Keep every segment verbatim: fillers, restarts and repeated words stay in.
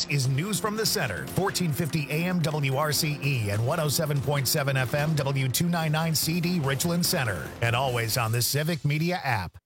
This is News from the Center, fourteen fifty A M W R C E and one oh seven point seven F M W two ninety-nine C D Richland Center. And always on the Civic Media app.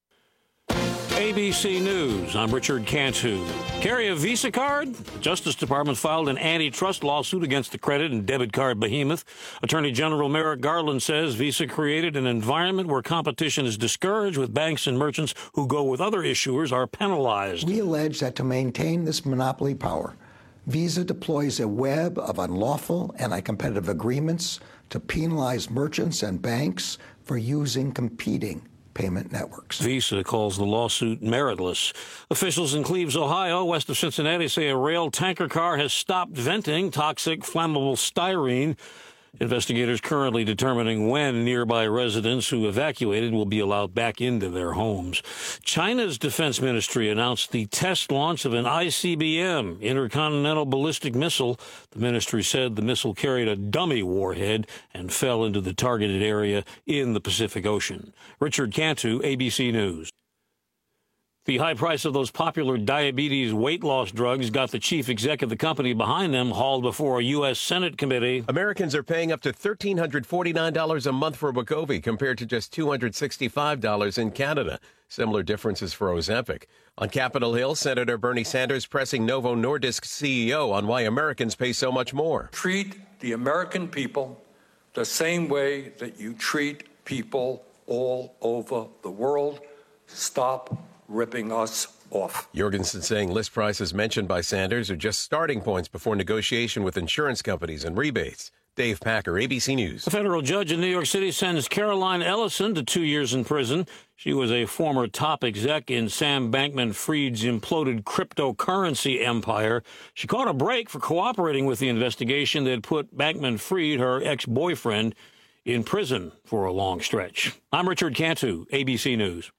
A B C News, I'm Richard Cantu. Carry a Visa card? The Justice Department filed an antitrust lawsuit against the credit and debit card behemoth. Attorney General Merrick Garland says Visa created an environment where competition is discouraged, with banks and merchants who go with other issuers are penalized. We allege that to maintain this monopoly power, Visa deploys a web of unlawful anti-competitive agreements to penalize merchants and banks for using competing payment networks. Visa calls the lawsuit meritless. Officials in Cleves, Ohio, west of Cincinnati, say a rail tanker car has stopped venting toxic flammable styrene. Investigators currently determining when nearby residents who evacuated will be allowed back into their homes. China's defense ministry announced the test launch of an I C B M, intercontinental ballistic missile. The ministry said the missile carried a dummy warhead and fell into the targeted area in the Pacific Ocean. Richard Cantu, A B C News. The high price of those popular diabetes weight loss drugs got the chief exec of the company behind them hauled before a U S Senate committee. Americans are paying up to one thousand three hundred forty-nine dollars a month for Wegovy compared to just two hundred sixty-five dollars in Canada. Similar differences for Ozempic. On Capitol Hill, Senator Bernie Sanders pressing Novo Nordisk C E O on why Americans pay so much more. Treat the American people the same way that you treat people all over the world. Stop ripping us off. Jorgensen saying list prices mentioned by Sanders are just starting points before negotiation with insurance companies and rebates. Dave Packer, A B C News. A federal judge in New York City sends Caroline Ellison to two years in prison. She was a former top exec in Sam Bankman-Fried's imploded cryptocurrency empire. She caught a break for cooperating with the investigation that put Bankman-Fried, her ex-boyfriend, in prison for a long stretch. I'm Richard Cantu, A B C News.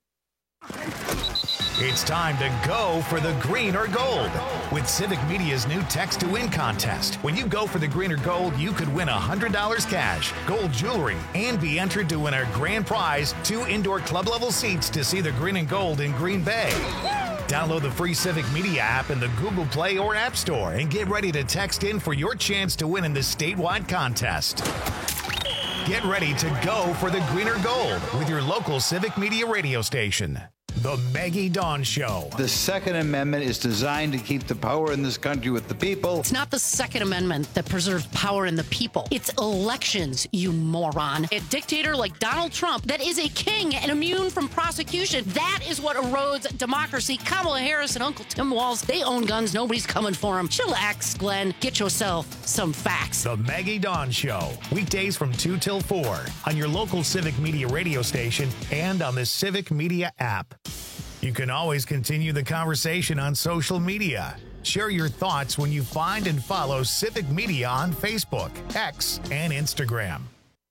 It's time to go for the green or gold with Civic Media's new Text to Win contest. When you go for the green or gold, you could win one hundred dollars cash, gold jewelry, and be entered to win our grand prize, two indoor club-level seats to see the green and gold in Green Bay. Download the free Civic Media app in the Google Play or App Store and get ready to text in for your chance to win in this statewide contest. Get ready to go for the green or gold with your local Civic Media radio station. The Maggie Dawn Show. The Second Amendment is designed to keep the power in this country with the people. It's not the Second Amendment that preserves power in the people. It's elections, you moron. A dictator like Donald Trump that is a king and immune from prosecution. That is what erodes democracy. Kamala Harris and Uncle Tim Walz, they own guns. Nobody's coming for them. Chillax, Glenn. Get yourself some facts. The Maggie Dawn Show. Weekdays from two till four on your local Civic Media radio station and on the Civic Media app. You can always continue the conversation on social media. Share your thoughts when you find and follow Civic Media on Facebook, X, and Instagram.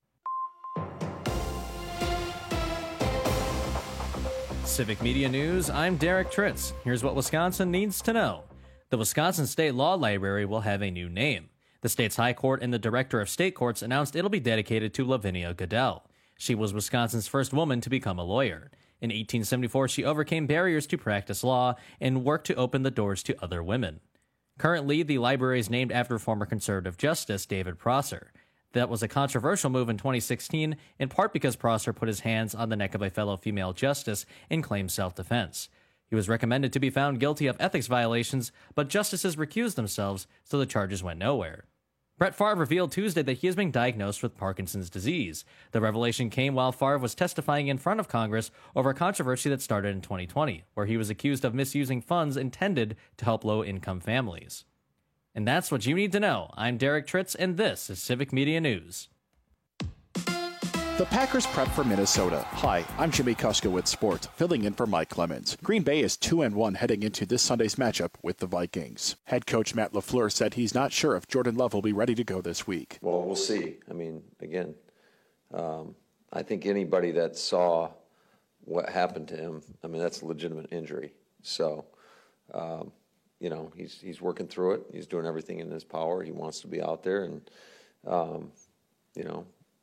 Civic Media News, I'm Derek Tritz. Here's what Wisconsin needs to know. The Wisconsin State Law Library will have a new name. The state's High Court and the Director of State Courts announced it'll be dedicated to Lavinia Goodell. She was Wisconsin's first woman to become a lawyer. In eighteen seventy-four, she overcame barriers to practice law and worked to open the doors to other women. Currently, the library is named after former conservative Justice David Prosser. That was a controversial move in twenty sixteen, in part because Prosser put his hands on the neck of a fellow female justice and claimed self-defense. He was recommended to be found guilty of ethics violations, but justices recused themselves, so the charges went nowhere. Brett Favre revealed Tuesday that he is being diagnosed with Parkinson's disease. The revelation came while Favre was testifying in front of Congress over a controversy that started in twenty twenty, where he was accused of misusing funds intended to help low-income families. And that's what you need to know. I'm Derek Tritz, and this is Civic Media News. The Packers prep for Minnesota. Hi, I'm Jimmy Kuska with Sports, filling in for Mike Clemens. Green Bay is two and one heading into this Sunday's matchup with the Vikings. Head coach Matt LaFleur said he's not sure if Jordan Love will be ready to go this week. Well, we'll see. I mean, again, um, I think anybody that saw what happened to him, I mean, that's a legitimate injury. So, um, you know, he's he's working through it. He's doing everything in his power. He wants to be out there, and, um, you know,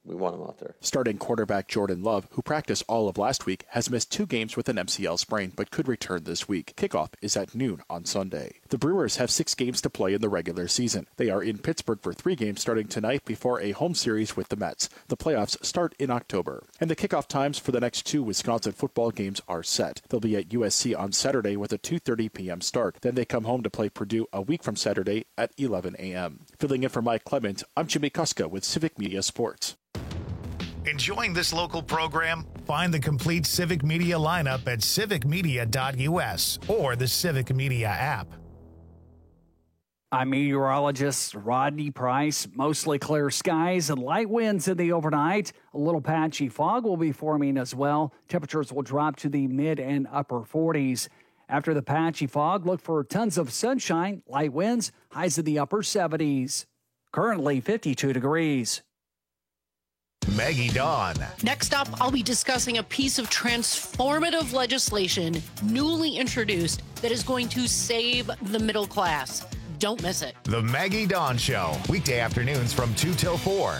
we want him out there. Starting quarterback Jordan Love, who practiced all of last week, has missed two games with an M C L sprain, but could return this week. Kickoff is at noon on Sunday. The Brewers have six games to play in the regular season. They are in Pittsburgh for three games starting tonight before a home series with the Mets. The playoffs start in October. And the kickoff times for the next two Wisconsin football games are set. They'll be at U S C on Saturday with a two thirty p.m. start. Then they come home to play Purdue a week from Saturday at eleven a.m. Filling in for Mike Clement, I'm Jimmy Kuska with Civic Media Sports. Enjoying this local program? Find the complete Civic Media lineup at civic media dot u s or the Civic Media app. I'm meteorologist Rodney Price. Mostly clear skies and light winds in the overnight. A little patchy fog will be forming as well. Temperatures will drop to the mid and upper forties. After the patchy fog, look for tons of sunshine, light winds, highs in the upper seventies. Currently fifty-two degrees. Maggie Dawn. Next up, I'll be discussing a piece of transformative legislation newly introduced that is going to save the middle class. Don't miss it. The Maggie Dawn Show, weekday afternoons from two till four.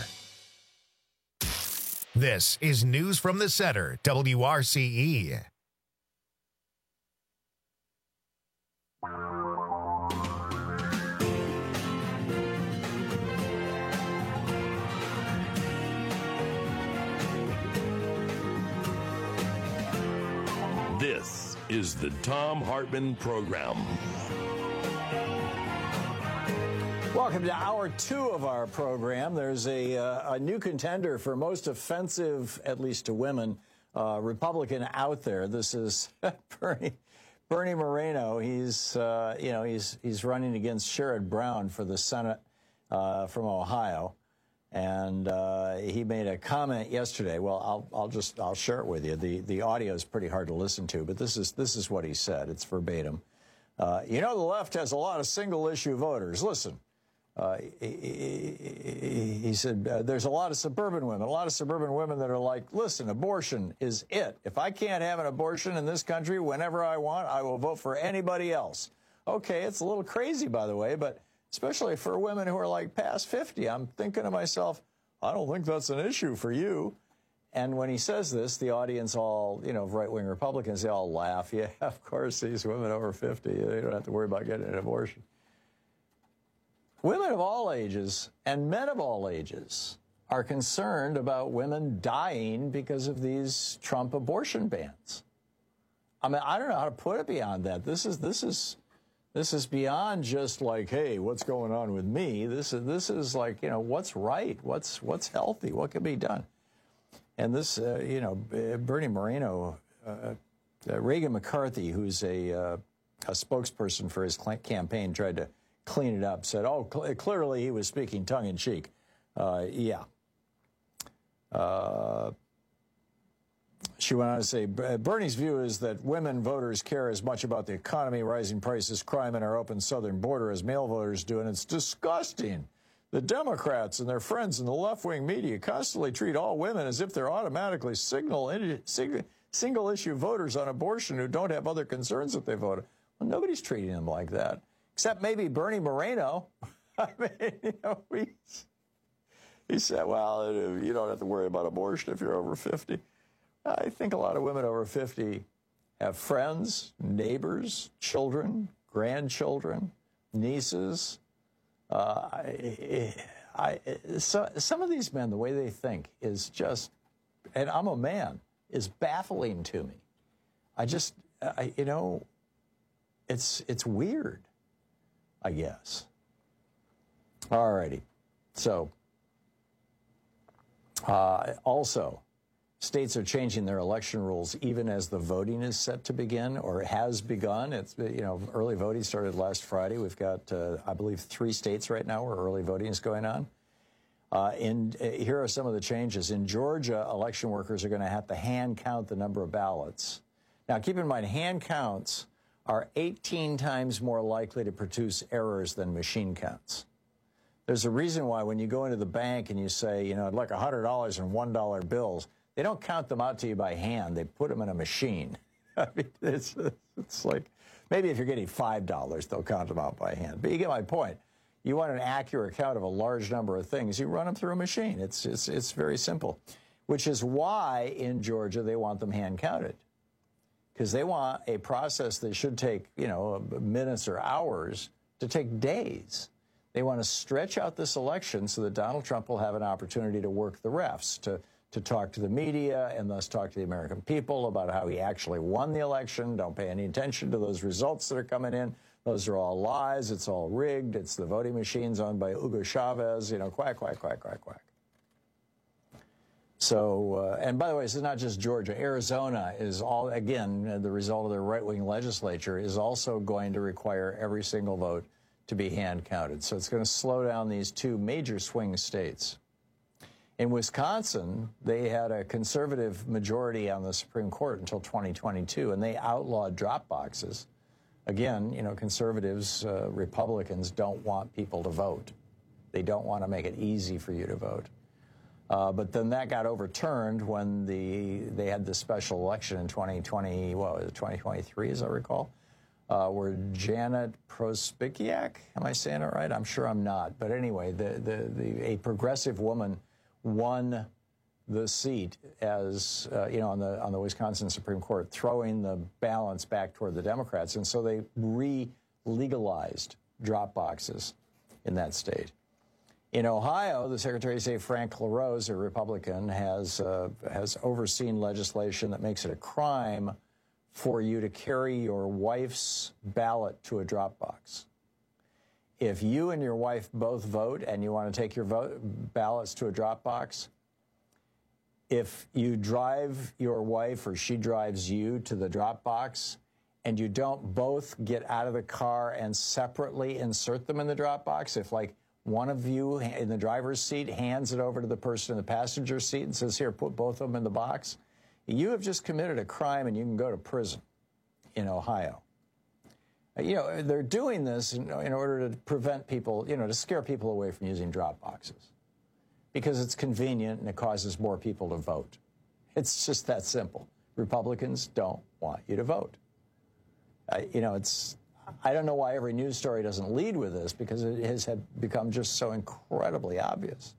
This is News from the Center, W R C E. This is the Thom Hartmann Program. Welcome to hour two of our program. There's a, uh, a new contender for most offensive, at least to women, uh, Republican out there. This is Bernie, Bernie Moreno. He's, uh, you know, he's he's running against Sherrod Brown for the Senate uh, from Ohio. And uh, he made a comment yesterday. Well, I'll I'll just I'll share it with you. The the audio is pretty hard to listen to, but this is this is what he said. It's verbatim. Uh, you know, the left has a lot of single issue voters. Listen, uh, he, he, he said uh, there's a lot of suburban women, a lot of suburban women that are like, listen, abortion is it. If I can't have an abortion in this country whenever I want, I will vote for anybody else. Okay, it's a little crazy, by the way, but especially for women who are like past fifty. I'm thinking to myself, I don't think that's an issue for you. And when he says this, the audience all, you know, right-wing Republicans, they all laugh. Yeah, of course, these women over fifty, they don't have to worry about getting an abortion. Women of all ages and men of all ages are concerned about women dying because of these Trump abortion bans. I mean, I don't know how to put it beyond that. This is, this is... This is beyond just like, hey, what's going on with me? This is this is like, you know, what's right? What's what's healthy? What can be done? And this, uh, you know, Bernie Moreno, uh, uh, Reagan McCarthy, who's a uh, a spokesperson for his campaign, tried to clean it up. Said, oh, cl- clearly he was speaking tongue in cheek. Uh, yeah. Uh, She went on to say, Bernie's view is that women voters care as much about the economy, rising prices, crime, and our open southern border as male voters do, and it's disgusting. The Democrats and their friends in the left-wing media constantly treat all women as if they're automatically signal, sing, single-issue voters on abortion who don't have other concerns that they vote. Well, nobody's treating them like that, except maybe Bernie Moreno. I mean, you know, he, he said, well, you don't have to worry about abortion if you're over fifty. I think a lot of women over fifty have friends, neighbors, children, grandchildren, nieces. Uh, I, I, so, some of these men, the way they think is just, and I'm a man, is baffling to me. I just, I, you know, it's it's weird, I guess. All righty. So, uh, also, states are changing their election rules even as the voting is set to begin or has begun. It's, you know, early voting started last Friday. We've got, uh, I believe, three states right now where early voting is going on. Uh, and uh, here are some of the changes. In Georgia, election workers are going to have to hand count the number of ballots. Now, keep in mind, hand counts are eighteen times more likely to produce errors than machine counts. There's a reason why when you go into the bank and you say, you know, I'd like one hundred dollars in one dollar bills, they don't count them out to you by hand. They put them in a machine. I mean, it's, it's like, maybe if you're getting five dollars, they'll count them out by hand. But you get my point. you want an accurate count of a large number of things, you run them through a machine. It's, it's, it's very simple, which is why in Georgia they want them hand counted, because they want a process that should take, you know, minutes or hours to take days. They want to stretch out this election so that Donald Trump will have an opportunity to work the refs, to, to talk to the media and thus talk to the American people about how he actually won the election. Don't pay any attention to those results that are coming in. Those are all lies. It's all rigged. It's the voting machines owned by Hugo Chavez. You know, quack, quack, quack, quack, quack. So, uh, and by the way, this is not just Georgia. Arizona is all, again, the result of their right-wing legislature is also going to require every single vote to be hand counted. So it's going to slow down these two major swing states. In Wisconsin, they had a conservative majority on the Supreme Court until twenty twenty-two, and they outlawed drop boxes. Again, you know, conservatives, uh, Republicans don't want people to vote. They don't want to make it easy for you to vote. Uh, but then that got overturned when the they had the special election in twenty twenty, what was it, twenty twenty-three, as I recall, uh, where Janet Prospikiak, am I saying it right? I'm sure I'm not. But anyway, the, the, the, a progressive woman won the seat as, uh, you know, on the, on the Wisconsin Supreme Court, throwing the balance back toward the Democrats. And so they re-legalized drop boxes in that state. In Ohio, the Secretary of State, Frank LaRose, a Republican, has, uh, has overseen legislation that makes it a crime for you to carry your wife's ballot to a drop box. If you and your wife both vote and you want to take your vote, ballots to a drop box, if you drive your wife or she drives you to the drop box and you don't both get out of the car and separately insert them in the drop box, if like one of you in the driver's seat hands it over to the person in the passenger seat and says, here, put both of them in the box, you have just committed a crime and you can go to prison in Ohio. You know, they're doing this in, in order to prevent people, you know, to scare people away from using drop boxes because it's convenient and it causes more people to vote. It's just that simple. Republicans don't want you to vote. Uh, you know, it's, I don't know why every news story doesn't lead with this because it has had become just so incredibly obvious.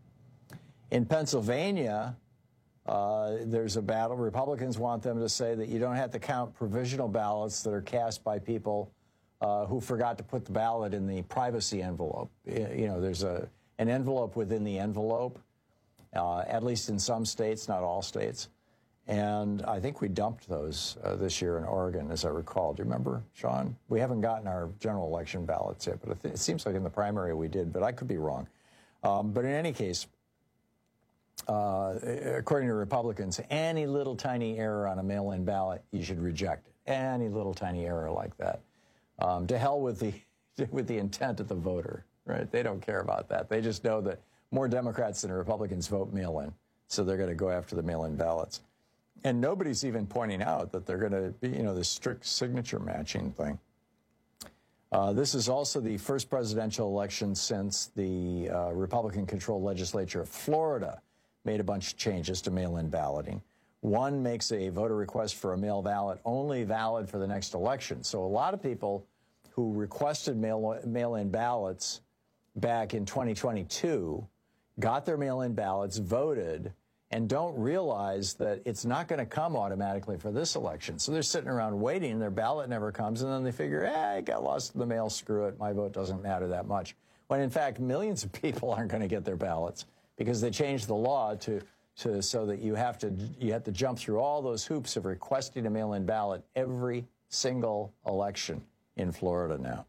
In Pennsylvania, uh, there's a battle. Republicans want them to say that you don't have to count provisional ballots that are cast by people uh, who forgot to put the ballot in the privacy envelope. You know, there's a an envelope within the envelope, uh, at least in some states, not all states. And I think we dumped those uh, this year in Oregon, as I recall. Do you remember, Sean? We haven't gotten our general election ballots yet, but it, it seems like in the primary we did, but I could be wrong. Um, but in any case, uh, according to Republicans, any little tiny error on a mail-in ballot, you should reject it. Any little tiny error like that. Um, to hell with the, with the intent of the voter, right? They don't care about that. They just know that more Democrats than Republicans vote mail-in, so they're going to go after the mail-in ballots. And nobody's even pointing out that they're going to be, you know, the strict signature matching thing. Uh, this is also the first presidential election since the uh, Republican-controlled legislature of Florida made a bunch of changes to mail-in balloting. One makes a voter request for a mail ballot only valid for the next election. So a lot of people who requested mail, mail-in ballots back in twenty twenty-two got their mail-in ballots, voted, and don't realize that it's not going to come automatically for this election. So they're sitting around waiting, their ballot never comes, and then they figure, eh, it got lost in the mail, screw it, my vote doesn't matter that much. When in fact, millions of people aren't going to get their ballots because they changed the law to, to so that you have to you have to jump through all those hoops of requesting a mail-in ballot every single election in Florida now.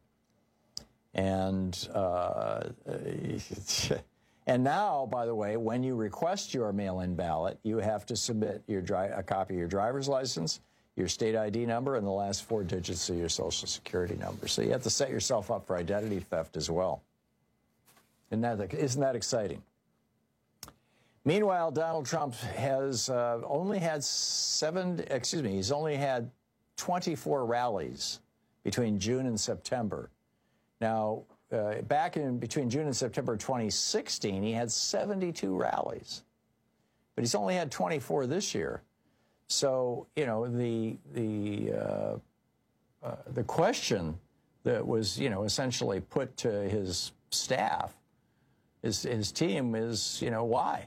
And uh, And now, by the way, when you request your mail-in ballot, you have to submit your dri- a copy of your driver's license, your state I D number, and the last four digits of your Social Security number. So you have to set yourself up for identity theft as well. Isn't that, isn't that exciting? Meanwhile, Donald Trump has uh, only had seven, excuse me, he's only had twenty-four rallies between June and September. Now, Uh, back in between June and September twenty sixteen, he had seventy-two rallies, but he's only had twenty-four this year. So, you know, the the uh, uh, the question that was, you know, essentially put to his staff, his, his team, is, you know, why?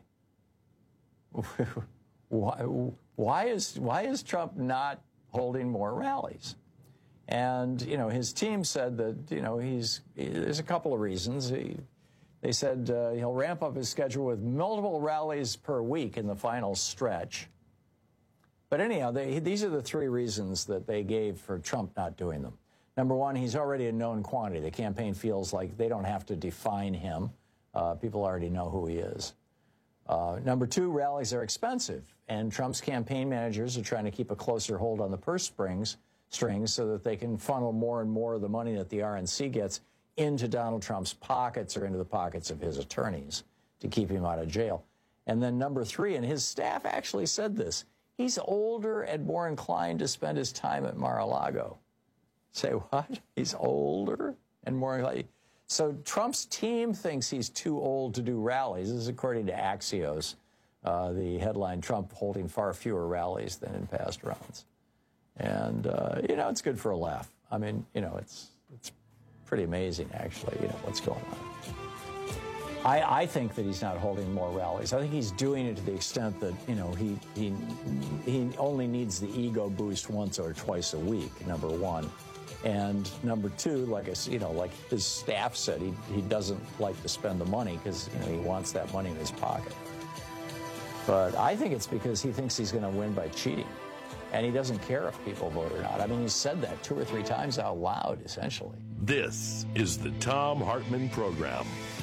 why? Why is, why is Trump not holding more rallies? And, you know, his team said that, you know, he's, he, there's a couple of reasons. He, they said uh, he'll ramp up his schedule with multiple rallies per week in the final stretch. But anyhow, they, these are the three reasons that they gave for Trump not doing them. Number one, he's already a known quantity. The campaign feels like they don't have to define him. Uh, people already know who he is. Uh, number two, rallies are expensive, and Trump's campaign managers are trying to keep a closer hold on the purse strings, strings so that they can funnel more and more of the money that the R N C gets into Donald Trump's pockets or into the pockets of his attorneys to keep him out of jail. And then number three, and his staff actually said this, he's older and more inclined to spend his time at Mar-a-Lago. Say what? He's older and more inclined. So Trump's team thinks he's too old to do rallies. This is according to Axios, uh, the headline, Trump holding far fewer rallies than in past rounds. And, uh, you know, it's good for a laugh. I mean, you know, it's it's pretty amazing, actually, you know, what's going on. I, I think that he's not holding more rallies. I think he's doing it to the extent that, you know, he, he, he only needs the ego boost once or twice a week, number one. And number two, like I, you know, like his staff said, he, he doesn't like to spend the money because, you know, he wants that money in his pocket. But I think it's because he thinks he's going to win by cheating. And he doesn't care if people vote or not. I mean, he said that two or three times out loud, essentially. This is the Thom Hartmann Program.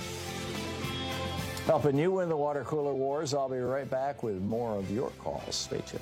Helping you win the water cooler wars. I'll be right back with more of your calls. Stay tuned.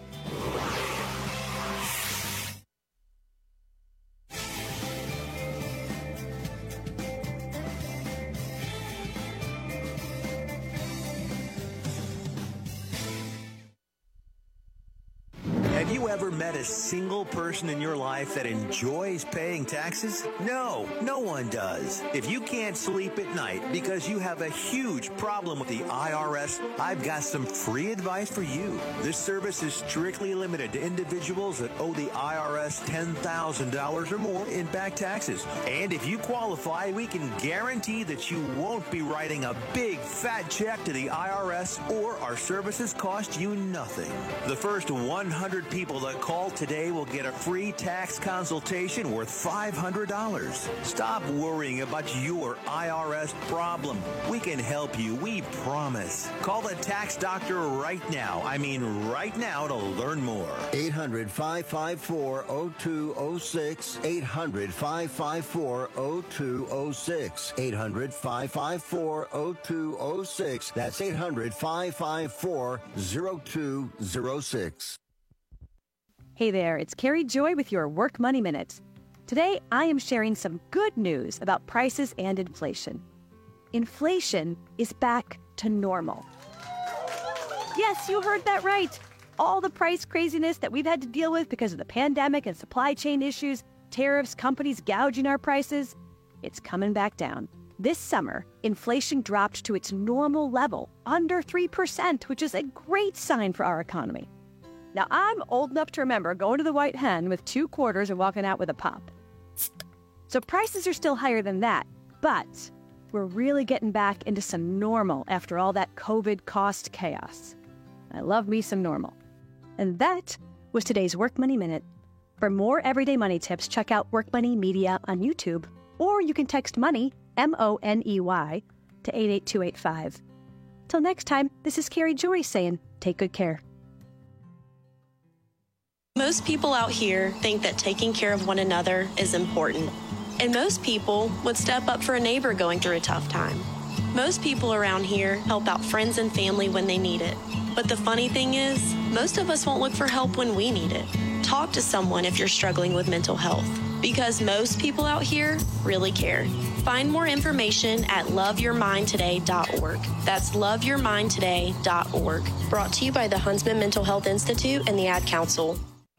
Have you ever met a single person in your life that enjoys paying taxes? No, no one does. If you can't sleep at night because you have a huge problem with the I R S, I've got some free advice for you. This service is strictly limited to individuals that owe the I R S ten thousand dollars or more in back taxes. And if you qualify, we can guarantee that you won't be writing a big fat check to the I R S, or our services cost you nothing. The first one hundred people that call today will get a free tax consultation worth five hundred dollars. Stop worrying about your I R S problem. We can help you, we promise. Call the tax doctor right now. I mean right now to learn more. eight hundred, five five four, oh two oh six. eight hundred, five five four, oh two oh six. eight hundred, five five four, oh two oh six. That's eight hundred, five five four, oh two oh six. Hey there, it's Carrie Joy with your Work Money Minute. Today, I am sharing some good news about prices and inflation. Inflation is back to normal. Yes, you heard that right. All the price craziness that we've had to deal with because of the pandemic and supply chain issues, tariffs, companies gouging our prices, it's coming back down. This summer, inflation dropped to its normal level, under three percent, which is a great sign for our economy. Now, I'm old enough to remember going to the White Hen with two quarters and walking out with a pop. So prices are still higher than that, but we're really getting back into some normal after all that COVID cost chaos. I love me some normal. And that was today's Work Money Minute. For more everyday money tips, check out Work Money Media on YouTube, or you can text MONEY, M O N E Y, to eight eight two eight five. Till next time, this is Carrie Joy saying, take good care. Most people out here think that taking care of one another is important. And most people would step up for a neighbor going through a tough time. Most people around here help out friends and family when they need it. But the funny thing is, most of us won't look for help when we need it. Talk to someone if you're struggling with mental health, because most people out here really care. Find more information at love your mind today dot org. That's love your mind today dot org. Brought to you by the Huntsman Mental Health Institute and the Ad Council.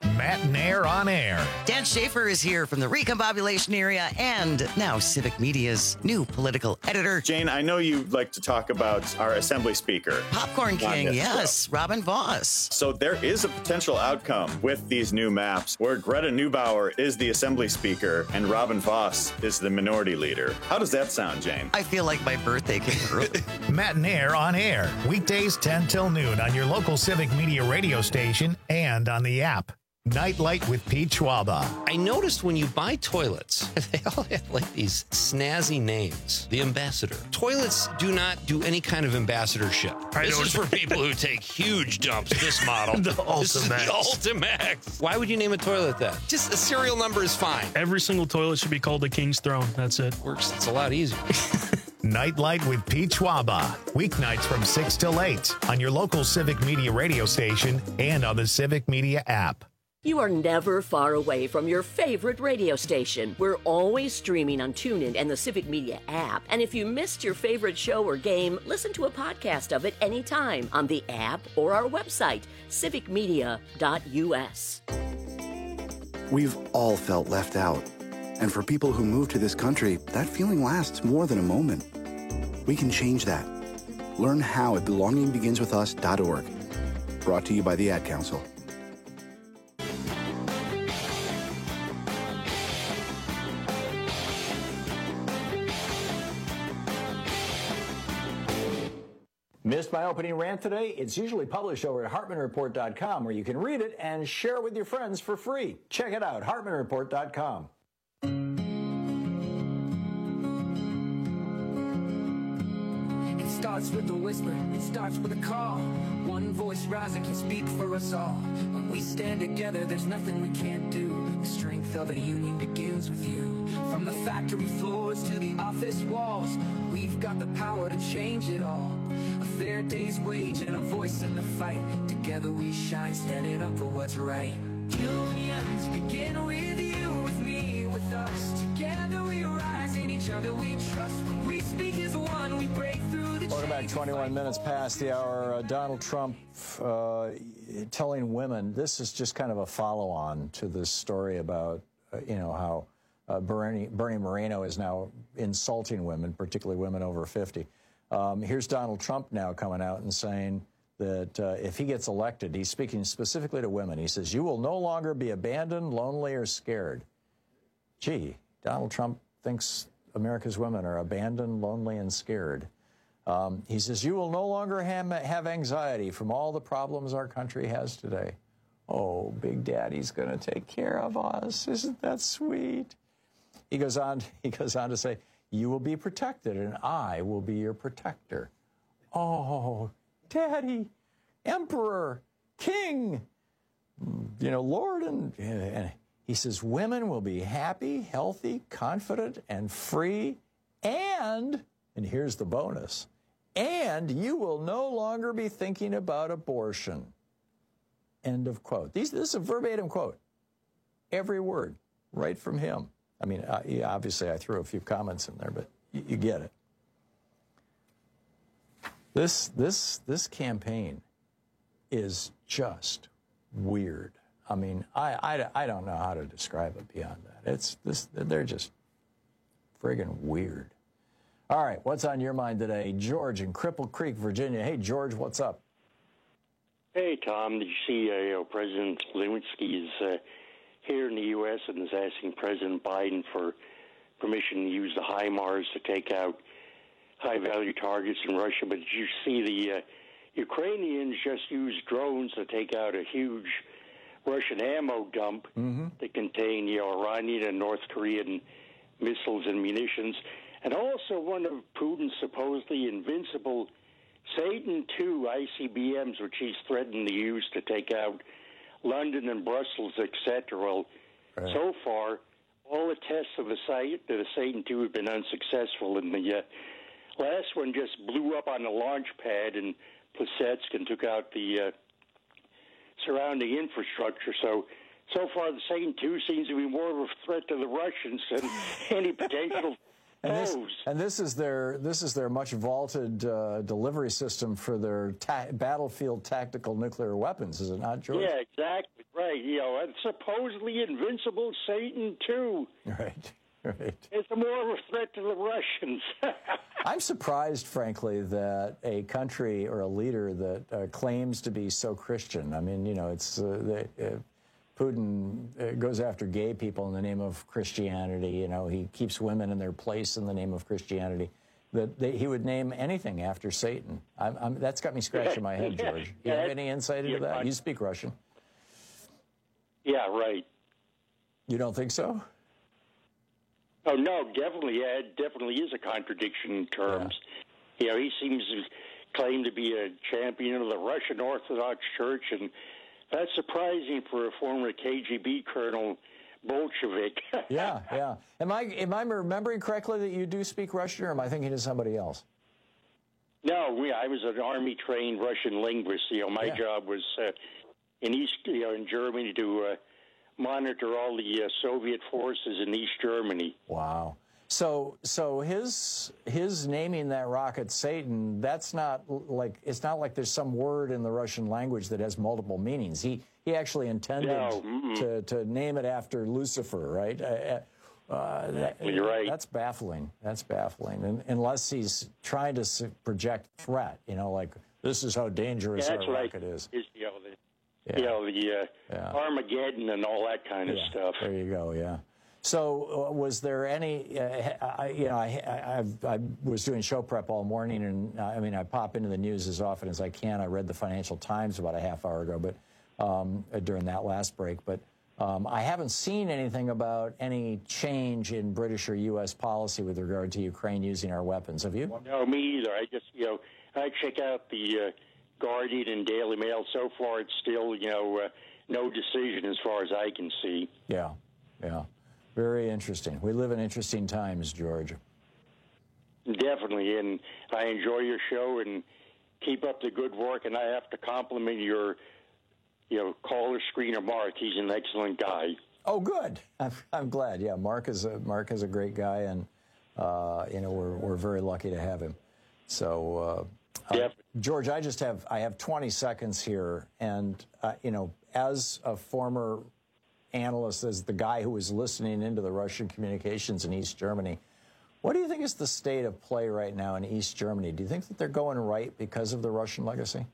Matt Nair on air. Dan Schaefer is here from the Recombobulation area and now Civic Media's new political editor. Jane, I know you like to talk about our Assembly Speaker. Popcorn King, yes, show. Robin Vos. So there is a potential outcome with these new maps where Greta Neubauer is the Assembly Speaker and Robin Vos is the Minority Leader. How does that sound, Jane? I feel like my birthday came early. Matt Nair on air, weekdays ten till noon on your local Civic Media radio station and on the app. Nightlight with Pete Schwaba. I noticed when you buy toilets, they all have like these snazzy names. The Ambassador. Toilets do not do any kind of ambassadorship. I this is for people who take huge dumps. This model. The Ultimax. This is the Ultimax. Why would you name a toilet that? Just the serial number is fine. Every single toilet should be called the King's Throne. That's it. Works. It's a lot easier. Nightlight with Pete Schwaba. Weeknights from six till eight on your local Civic Media radio station and on the Civic Media app. You are never far away from your favorite radio station. We're always streaming on TuneIn and the Civic Media app. And if you missed your favorite show or game, listen to a podcast of it anytime on the app or our website, civic media dot u s. We've all felt left out. And for people who move to this country, that feeling lasts more than a moment. We can change that. Learn how at belonging begins with us dot org. Brought to you by the Ad Council. Missed my opening rant today? It's usually published over at hartman report dot com, where you can read it and share it with your friends for free. Check it out, hartman report dot com. It starts with a whisper, it starts with a call. One voice rising can speak for us all. When we stand together, there's nothing we can't do. The strength of a union begins with you. From the factory floors to the office walls, we've got the power to change it all. A fair day's wage and a voice in the fight. Together we shine, standing up for what's right. Unions begin with you, with me, with us. Together we rise, in each other we trust. When we speak as one, we break through the Welcome back, twenty-one minutes past the hour. Uh, Donald Trump uh, telling women, this is just kind of a follow-on to this story about, uh, you know, how uh, Bernie, Bernie Moreno is now insulting women, particularly women over fifty. Um, here's Donald Trump now coming out and saying that uh, if he gets elected, he's speaking specifically to women. He says, you will no longer be abandoned, lonely, or scared. Gee, Donald Trump thinks America's women are abandoned, lonely, and scared. Um, he says, you will no longer have, have anxiety from all the problems our country has today. Oh, Big Daddy's going to take care of us. Isn't that sweet? He goes on, he goes on to say, you will be protected, and I will be your protector. Oh, Daddy, Emperor, King, you know, Lord. And, and he says, women will be happy, healthy, confident, and free. And, and here's the bonus, and you will no longer be thinking about abortion. End of quote. These, this is a verbatim quote. Every word, right from him. I mean, uh, yeah, obviously I threw a few comments in there, but you, you get it. This, this, this campaign is just weird. I mean, I, I, I don't know how to describe it beyond that. It's this, they're just friggin' weird. All right, what's on your mind today? George in Cripple Creek, Virginia. Hey, George, what's up? Hey, Tom, did you see uh, you know, President Zelensky is uh, here in the U S and is asking President Biden for permission to use the HIMARS to take out high-value targets in Russia. But did you see the uh, Ukrainians just used drones to take out a huge Russian ammo dump mm-hmm. that contained, you know, Iranian and North Korean missiles and munitions, and also one of Putin's supposedly invincible Satan two I C B Ms, which he's threatened to use to take out London and Brussels, et cetera. Well, right. So far, all the tests of the, site, the Satan two have been unsuccessful, and the uh, last one just blew up on the launch pad in Plesetsk and took out the uh, surrounding infrastructure. So, so far, the Satan two seems to be more of a threat to the Russians than any potential And this, and this is their this is their much vaulted uh, delivery system for their ta- battlefield tactical nuclear weapons, is it not, George? Yeah, exactly right. right. You know, and supposedly invincible Satan, too. Right, right. It's more of a threat to the Russians. I'm surprised, frankly, that a country or a leader that uh, claims to be so Christian, I mean, you know, it's uh, the, uh, Putin uh, goes after gay people in the name of Christianity. You know, he keeps women in their place in the name of Christianity. That they, he would name anything after Satan. I'm, I'm, that's got me scratching my head, George. You have any insight into that? You speak Russian. Yeah, right. You don't think so? Oh, no, definitely. Yeah, it definitely is a contradiction in terms. Yeah. You know, he seems to claim to be a champion of the Russian Orthodox Church, and that's surprising for a former K G B colonel, Bolshevik. yeah, yeah. Am I am I remembering correctly that you do speak Russian, or am I thinking of somebody else? No, we, I was an army-trained Russian linguist. You know, my Yeah. job was uh, in East, you know, in Germany to uh, monitor all the uh, Soviet forces in East Germany. Wow. So, so his his naming that rocket Satan, that's not like it's not like there's some word in the Russian language that has multiple meanings. He he actually intended No, mm-mm. to to name it after Lucifer, right? Uh, uh, that, You're right. That's baffling. That's baffling. And, unless he's trying to s- project threat, you know, like this is how dangerous Yeah, our that's right. rocket is. Is, you know, the, Yeah. you know, the uh, Yeah. Armageddon and all that kind of Yeah, stuff. There you go. Yeah. So, uh, was there any? Uh, I, you know, I, I, I've, I was doing show prep all morning, and uh, I mean, I pop into the news as often as I can. I read the Financial Times about a half hour ago, but um, uh, during that last break, but um, I haven't seen anything about any change in British or U S policy with regard to Ukraine using our weapons. Have you? No, me either. I just, you know, I check out the uh, Guardian and Daily Mail. So far, it's still, you know, uh, no decision as far as I can see. Yeah. Yeah. Very interesting. We live in interesting times, George. Definitely, and I enjoy your show and keep up the good work. And I have to compliment your, you know, caller screener, Mark. He's an excellent guy. Oh, good. I'm, I'm glad. Yeah, Mark is a Mark is a great guy, and uh, you know we're we're very lucky to have him. So, uh, uh, George, I just have I have twenty seconds here, and uh, you know, as a former analyst, as the guy who was listening into the Russian communications in East Germany, what do you think is the state of play right now in East Germany? Do you think that they're going right because of the Russian legacy?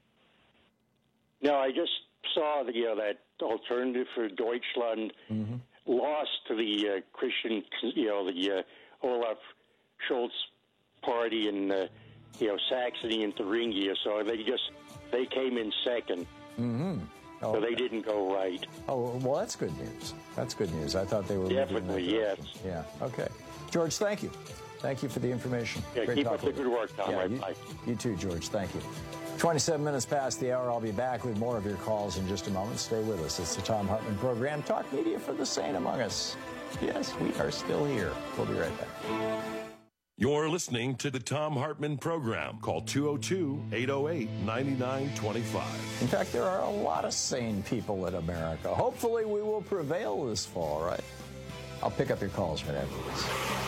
No, I just saw the, you know, that Alternative for Deutschland Mm-hmm. lost to the uh, Christian, you know, the uh, Olaf Scholz party in, uh, you know, Saxony and Thuringia. So they just, they came in second. Mm-hmm. Oh, so they didn't go right. Oh, well, that's good news. That's good news. I thought they were moving in that Definitely, yes. direction. Yeah, okay. George, thank you. Thank you for the information. Yeah, Great keep up talking the with good you. work, Tom. Yeah, Right, you, bye. you too, George. Thank you. twenty-seven minutes past the hour. I'll be back with more of your calls in just a moment. Stay with us. It's the Tom Hartman Program. Talk media for the sane among us. Yes, we are still here. We'll be right back. You're listening to the Tom Hartman Program. Call two oh two, eight oh eight, nine nine two five. In fact, there are a lot of sane people in America. Hopefully, we will prevail this fall, right? I'll pick up your calls right after this.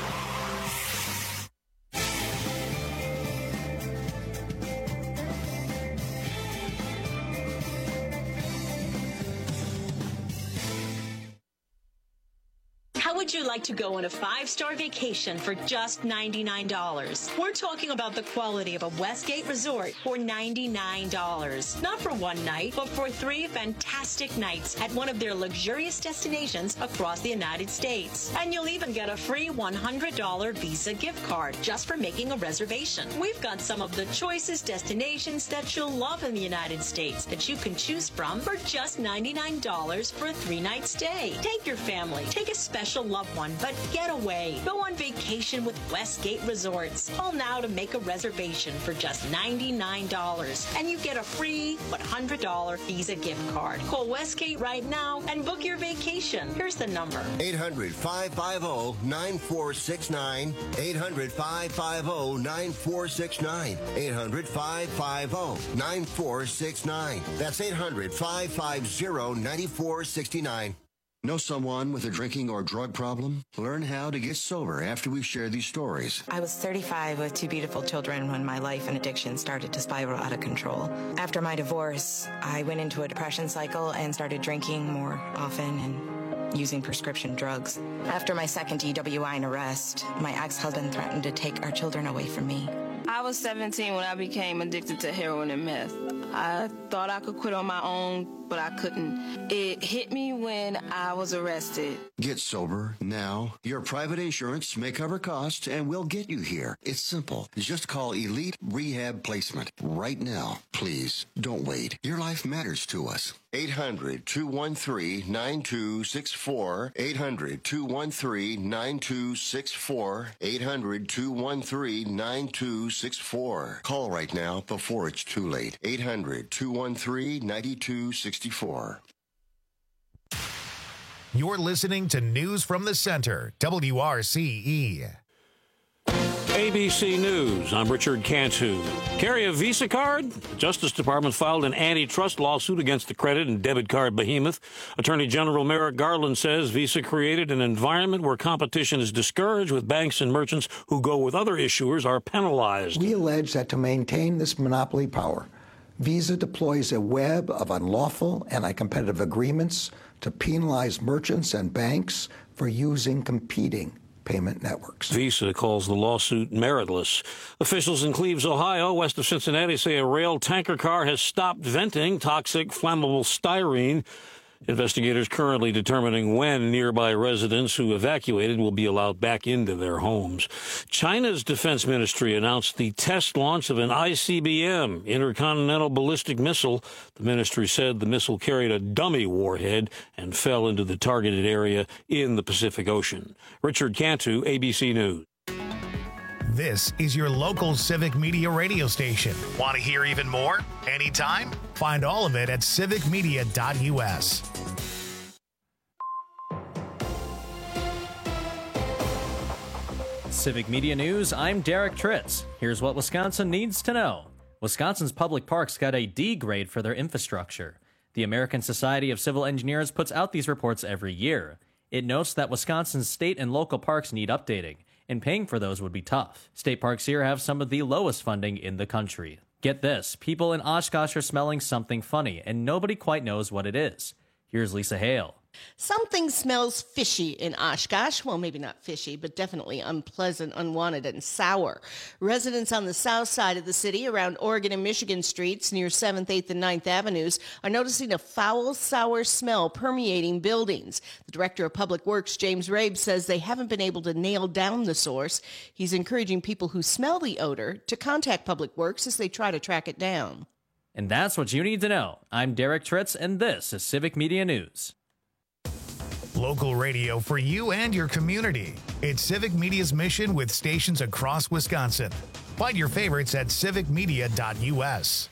How would you like to go on a five-star vacation for just ninety-nine dollars? We're talking about the quality of a Westgate resort for ninety-nine dollars. Not for one night, but for three fantastic nights at one of their luxurious destinations across the United States. And you'll even get a free one hundred dollars Visa gift card just for making a reservation. We've got some of the choicest destinations that you'll love in the United States that you can choose from for just ninety-nine dollars for a three-night stay. Take your family, take a special loved one, but get away. Go on vacation with Westgate Resorts. Call now to make a reservation for just ninety-nine dollars, and you get a free one hundred dollars Visa gift card. Call Westgate right now and book your vacation. Here's the number. eight hundred, five five zero, nine four six nine. eight hundred, five five zero, nine four six nine. eight hundred, five five zero, nine four six nine. That's eight hundred, five five zero, nine four six nine. Know someone with a drinking or drug problem? Learn how to get sober after we share these stories. I was thirty-five with two beautiful children when my life and addiction started to spiral out of control. After my divorce, I went into a depression cycle and started drinking more often and using prescription drugs. After my second D W I and arrest, my ex-husband threatened to take our children away from me. I was seventeen when I became addicted to heroin and meth. I thought I could quit on my own, but I couldn't. It hit me when I was arrested. Get sober now. Your private insurance may cover costs and we'll get you here. It's simple. Just call Elite Rehab Placement right now. Please, don't wait. Your life matters to us. eight hundred, two one three, nine two six four. eight hundred, two one three, nine two six four. eight hundred, two one three, nine two six four. Call right now before it's too late. eight hundred, two one three, nine two six four. You're listening to News from the Center, W R C E. A B C News, I'm Richard Cantu. Carry a Visa card? The Justice Department filed an antitrust lawsuit against the credit and debit card behemoth. Attorney General Merrick Garland says Visa created an environment where competition is discouraged, with banks and merchants who go with other issuers are penalized. We allege that to maintain this monopoly power, Visa deploys a web of unlawful anti-competitive agreements to penalize merchants and banks for using competing payment networks. Visa calls the lawsuit meritless. Officials in Cleves, Ohio, west of Cincinnati, say a rail tanker car has stopped venting toxic flammable styrene. Investigators currently determining when nearby residents who evacuated will be allowed back into their homes. China's defense ministry announced the test launch of an I C B M, intercontinental ballistic missile. The ministry said the missile carried a dummy warhead and fell into the targeted area in the Pacific Ocean. Richard Cantu, A B C News. This is your local Civic Media radio station. Want to hear even more? Anytime? Find all of it at civic media dot U S. Civic Media News, I'm Derek Tritz. Here's what Wisconsin needs to know. Wisconsin's public parks got a D grade for their infrastructure. The American Society of Civil Engineers puts out these reports every year. It notes that Wisconsin's state and local parks need updating, and paying for those would be tough. State parks here have some of the lowest funding in the country. Get this, people in Oshkosh are smelling something funny, and nobody quite knows what it is. Here's Lisa Hale. Something smells fishy in Oshkosh. Well, maybe not fishy, but definitely unpleasant, unwanted, and sour. Residents on the south side of the city, around Oregon and Michigan streets, near seventh, eighth, and ninth Avenues, are noticing a foul, sour smell permeating buildings. The Director of Public Works, James Rabe, says they haven't been able to nail down the source. He's encouraging people who smell the odor to contact Public Works as they try to track it down. And that's what you need to know. I'm Derek Tritz, and this is Civic Media News. Local radio for you and your community. It's Civic Media's mission with stations across Wisconsin. Find your favorites at civic media dot U S.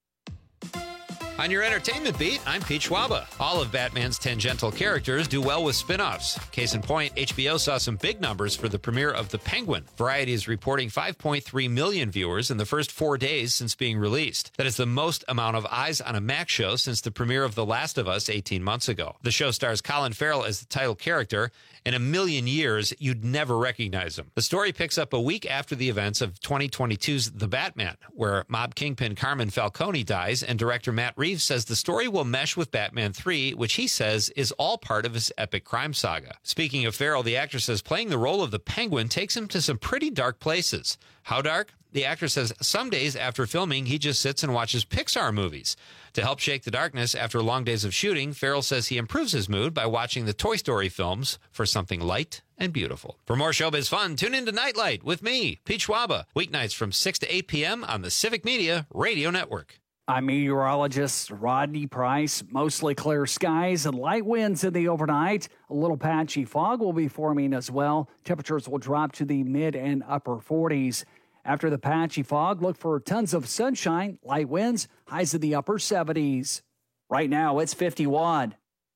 On your entertainment beat, I'm Pete Schwaba. All of Batman's tangential characters do well with spin-offs. Case in point, H B O saw some big numbers for the premiere of The Penguin. Variety is reporting five point three million viewers in the first four days since being released. That is the most amount of eyes on a Max show since the premiere of The Last of Us eighteen months ago. The show stars Colin Farrell as the title character. In a million years, you'd never recognize him. The story picks up a week after the events of twenty twenty-two's The Batman, where mob kingpin Carmine Falcone dies, and director Matt Reeves says the story will mesh with Batman three, which he says is all part of his epic crime saga. Speaking of Farrell, the actor says playing the role of the Penguin takes him to some pretty dark places. How dark? The actor says some days after filming, he just sits and watches Pixar movies. To help shake the darkness after long days of shooting, Farrell says he improves his mood by watching the Toy Story films for something light and beautiful. For more showbiz fun, tune in to Nightlight with me, Pete Schwaba, weeknights from six to eight p.m. on the Civic Media Radio Network. I'm meteorologist Rodney Price. Mostly clear skies and light winds in the overnight. A little patchy fog will be forming as well. Temperatures will drop to the mid and upper forties. After the patchy fog, look for tons of sunshine, light winds, highs in the upper seventies. Right now, it's fifty-one.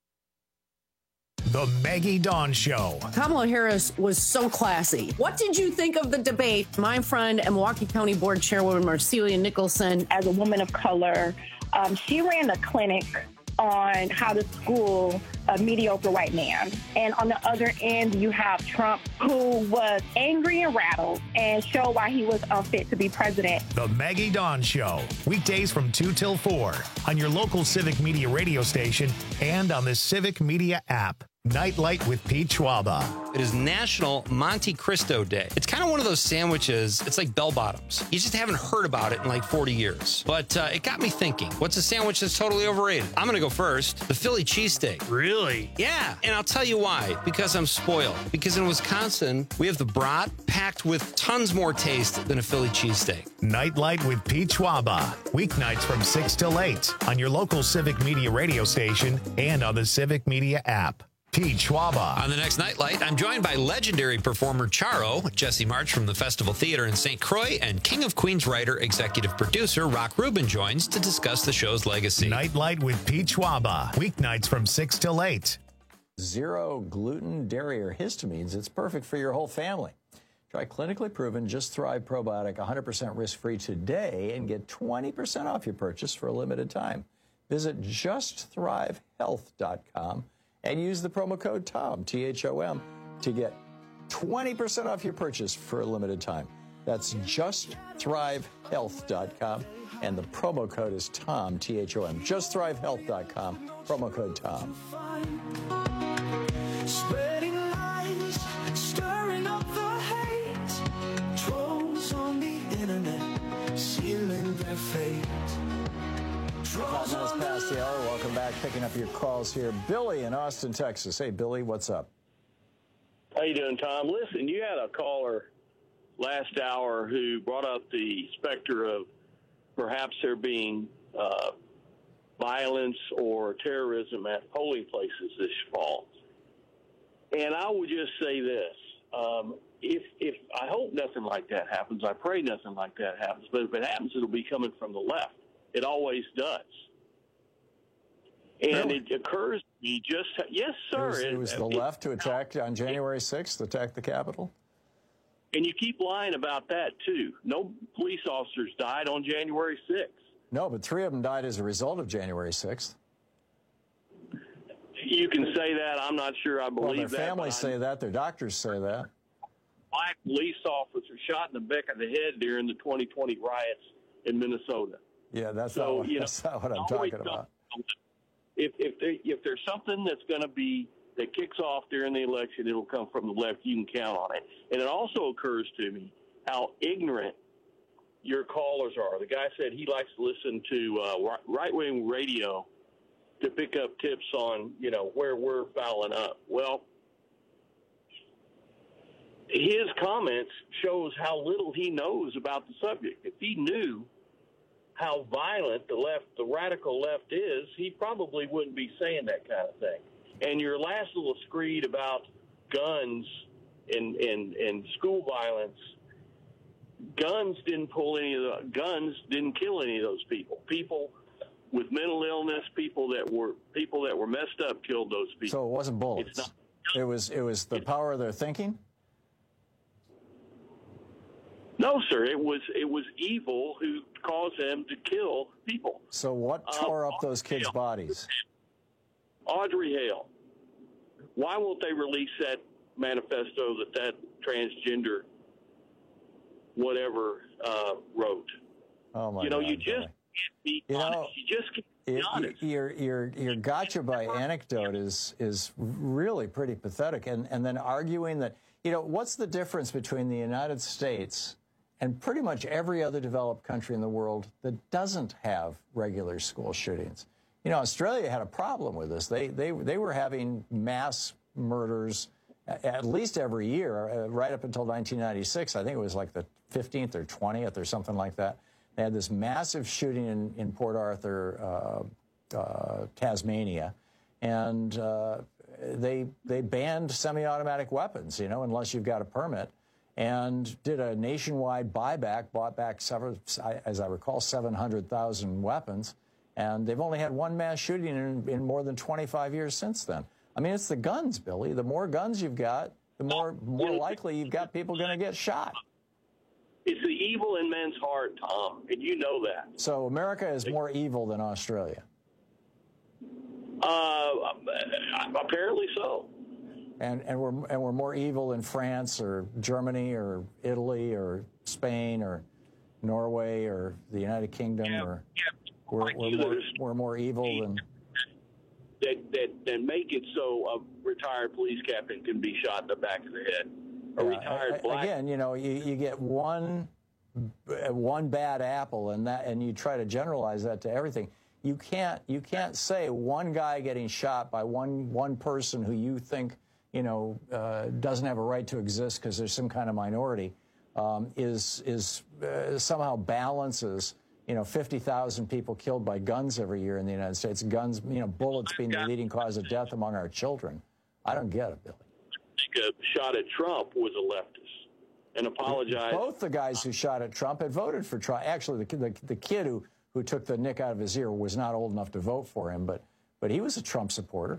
The Maggie Dawn Show. Kamala Harris was so classy. What did you think of the debate? My friend and Milwaukee County Board Chairwoman Marcelia Nicholson. As a woman of color, um, she ran a clinic on how to school a mediocre white man. And on the other end, you have Trump, who was angry and rattled and showed why he was unfit to be president. The Maggie Dawn Show, weekdays from two till four on your local Civic Media radio station and on the Civic Media app. Nightlight with Pete Schwaba. It is National Monte Cristo Day. It's kind of one of those sandwiches, it's like bell bottoms. You just haven't heard about it in like forty years. But uh, it got me thinking, what's a sandwich that's totally overrated? I'm going to go first. The Philly cheesesteak. Really? Yeah, and I'll tell you why. Because I'm spoiled. Because in Wisconsin, we have the brat packed with tons more taste than a Philly cheesesteak. Nightlight with Pete Schwaba. Weeknights from six till eight on your local Civic Media radio station and on the Civic Media app. Pete Schwaba. On the next Nightlight, I'm joined by legendary performer Charo, Jesse March from the Festival Theater in Saint Croix, and King of Queens writer, executive producer Rock Rubin joins to discuss the show's legacy. Nightlight with Pete Schwaba. Weeknights from six till eight. Zero gluten, dairy, or histamines. It's perfect for your whole family. Try clinically proven Just Thrive Probiotic one hundred percent risk-free today and get twenty percent off your purchase for a limited time. Visit just thrive health dot com. and use the promo code TOM, T H O M, to get twenty percent off your purchase for a limited time. That's just thrive health dot com, and the promo code is TOM, T H O M. just thrive health dot com, promo code TOM. Spreading lies, stirring up the hate. Trolls on the internet, sealing their fate. Five minutes past the hour. Welcome back. Picking up your calls here. Billy in Austin, Texas. Hey, Billy, what's up? How you doing, Tom? Listen, you had a caller last hour who brought up the specter of perhaps there being uh, violence or terrorism at polling places this fall. And I would just say this. Um, if, if I hope nothing like that happens, I pray nothing like that happens, but if it happens, it'll be coming from the left. It always does. And really? It occurs to me just, yes, sir. It was, it was it, the it, left to attack on January sixth, attack the Capitol? And you keep lying about that, too. No police officers died on January sixth. No, but three of them died as a result of January sixth. You can say that. I'm not sure I believe that. Well, their families say that. Their doctors say that. Black police officers shot in the back of the head during the twenty twenty riots in Minnesota. Yeah, that's, so, not, what, you that's know, not what I'm talking about. If if, there, if there's something that's going to be that kicks off during the election, it'll come from the left. You can count on it. And it also occurs to me how ignorant your callers are. The guy said he likes to listen to uh, right-wing radio to pick up tips on, you know, where we're fouling up. Well, his comments shows how little he knows about the subject. If he knew how violent the left, the radical left is, he probably wouldn't be saying that kind of thing. And your last little screed about guns and, and, and school violence, guns didn't pull any of the, guns didn't kill any of those people. People with mental illness, people that were, people that were messed up killed those people. So it wasn't bullets. It's not, it was, it was the power of their thinking? No, sir. It was it was evil who caused them to kill people. So what tore um, up those kids' Hale. bodies? Audrey Hale. Why won't they release that manifesto that that transgender whatever uh, wrote? Oh my You know, God, you just Billy. can't be You honest. know, you just can't be It, honest. your your your gotcha by anecdote is is really pretty pathetic, and and then arguing that, you know, what's the difference between the United States and pretty much every other developed country in the world that doesn't have regular school shootings? You know, Australia had a problem with this. They they they were having mass murders at least every year, uh, right up until nineteen ninety-six. I think it was like the fifteenth or twentieth or something like that. They had this massive shooting in, in Port Arthur, uh, uh, Tasmania, and uh, they they banned semi-automatic weapons, you know, unless you've got a permit, and did a nationwide buyback, bought back, several, as I recall, seven hundred thousand weapons, and they've only had one mass shooting in, in more than twenty-five years since then. I mean, it's the guns, Billy. The more guns you've got, the more more likely you've got people going to get shot. It's the evil in men's heart, Tom, and you know that. So America is more evil than Australia. Uh, apparently so. And and we're and we're more evil in France or Germany or Italy or Spain or Norway or the United Kingdom, yeah, or yeah. we're, Like we're, more, we're more evil than that, that that make it so a retired police captain can be shot in the back of the head. A yeah, retired I, black. Again, you know, you, you get one one bad apple, and that, and you try to generalize that to everything. You can't you can't say one guy getting shot by one one person who you think you know uh, doesn't have a right to exist because there's some kind of minority um, is is uh, somehow balances you know fifty thousand people killed by guns every year in the United States. Guns, you know, bullets being the leading cause of death among our children. I don't get it, Billy. I think a shot at Trump was a leftist and apologized. Both the guys who shot at Trump had voted for Trump. Actually, the the, the kid who. who took the nick out of his ear was not old enough to vote for him, but but he was a Trump supporter.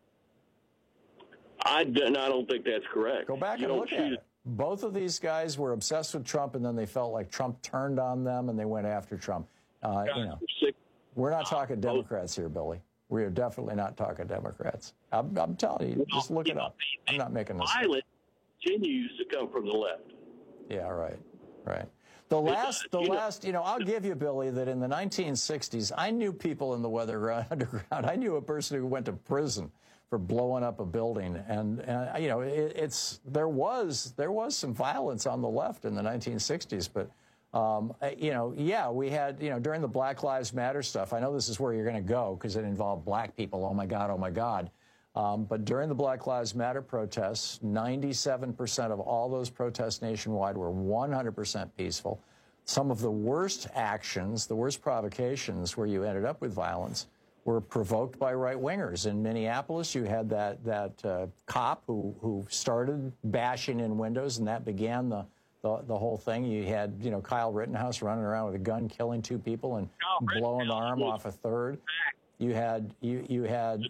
I, d- I don't think that's correct. Go back you and look shoot at it. Both of these guys were obsessed with Trump, and then they felt like Trump turned on them, and they went after Trump. Uh, you know, we're not talking Democrats here, Billy. We are definitely not talking Democrats. I'm, I'm telling you, just look it up. I'm not making this. Violence continues to come from the left. Yeah, right, right. The last, the last, you know, I'll give you, Billy, that in the nineteen sixties, I knew people in the Weather Underground. I knew a person who went to prison for blowing up a building, and, and you know, it, it's there was there was some violence on the left in the nineteen sixties, but um, you know, yeah, we had, you know, during the Black Lives Matter stuff. I know this is where you're going to go because it involved black people. Oh my God, oh my God. Um, but during the Black Lives Matter protests, ninety-seven percent of all those protests nationwide were one hundred percent peaceful. Some of the worst actions, the worst provocations where you ended up with violence were provoked by right-wingers. In Minneapolis, you had that, that uh, cop who, who started bashing in windows, and that began the, the, the whole thing. You had, you know, Kyle Rittenhouse running around with a gun, killing two people and blowing the arm off a third. You had, you, you had...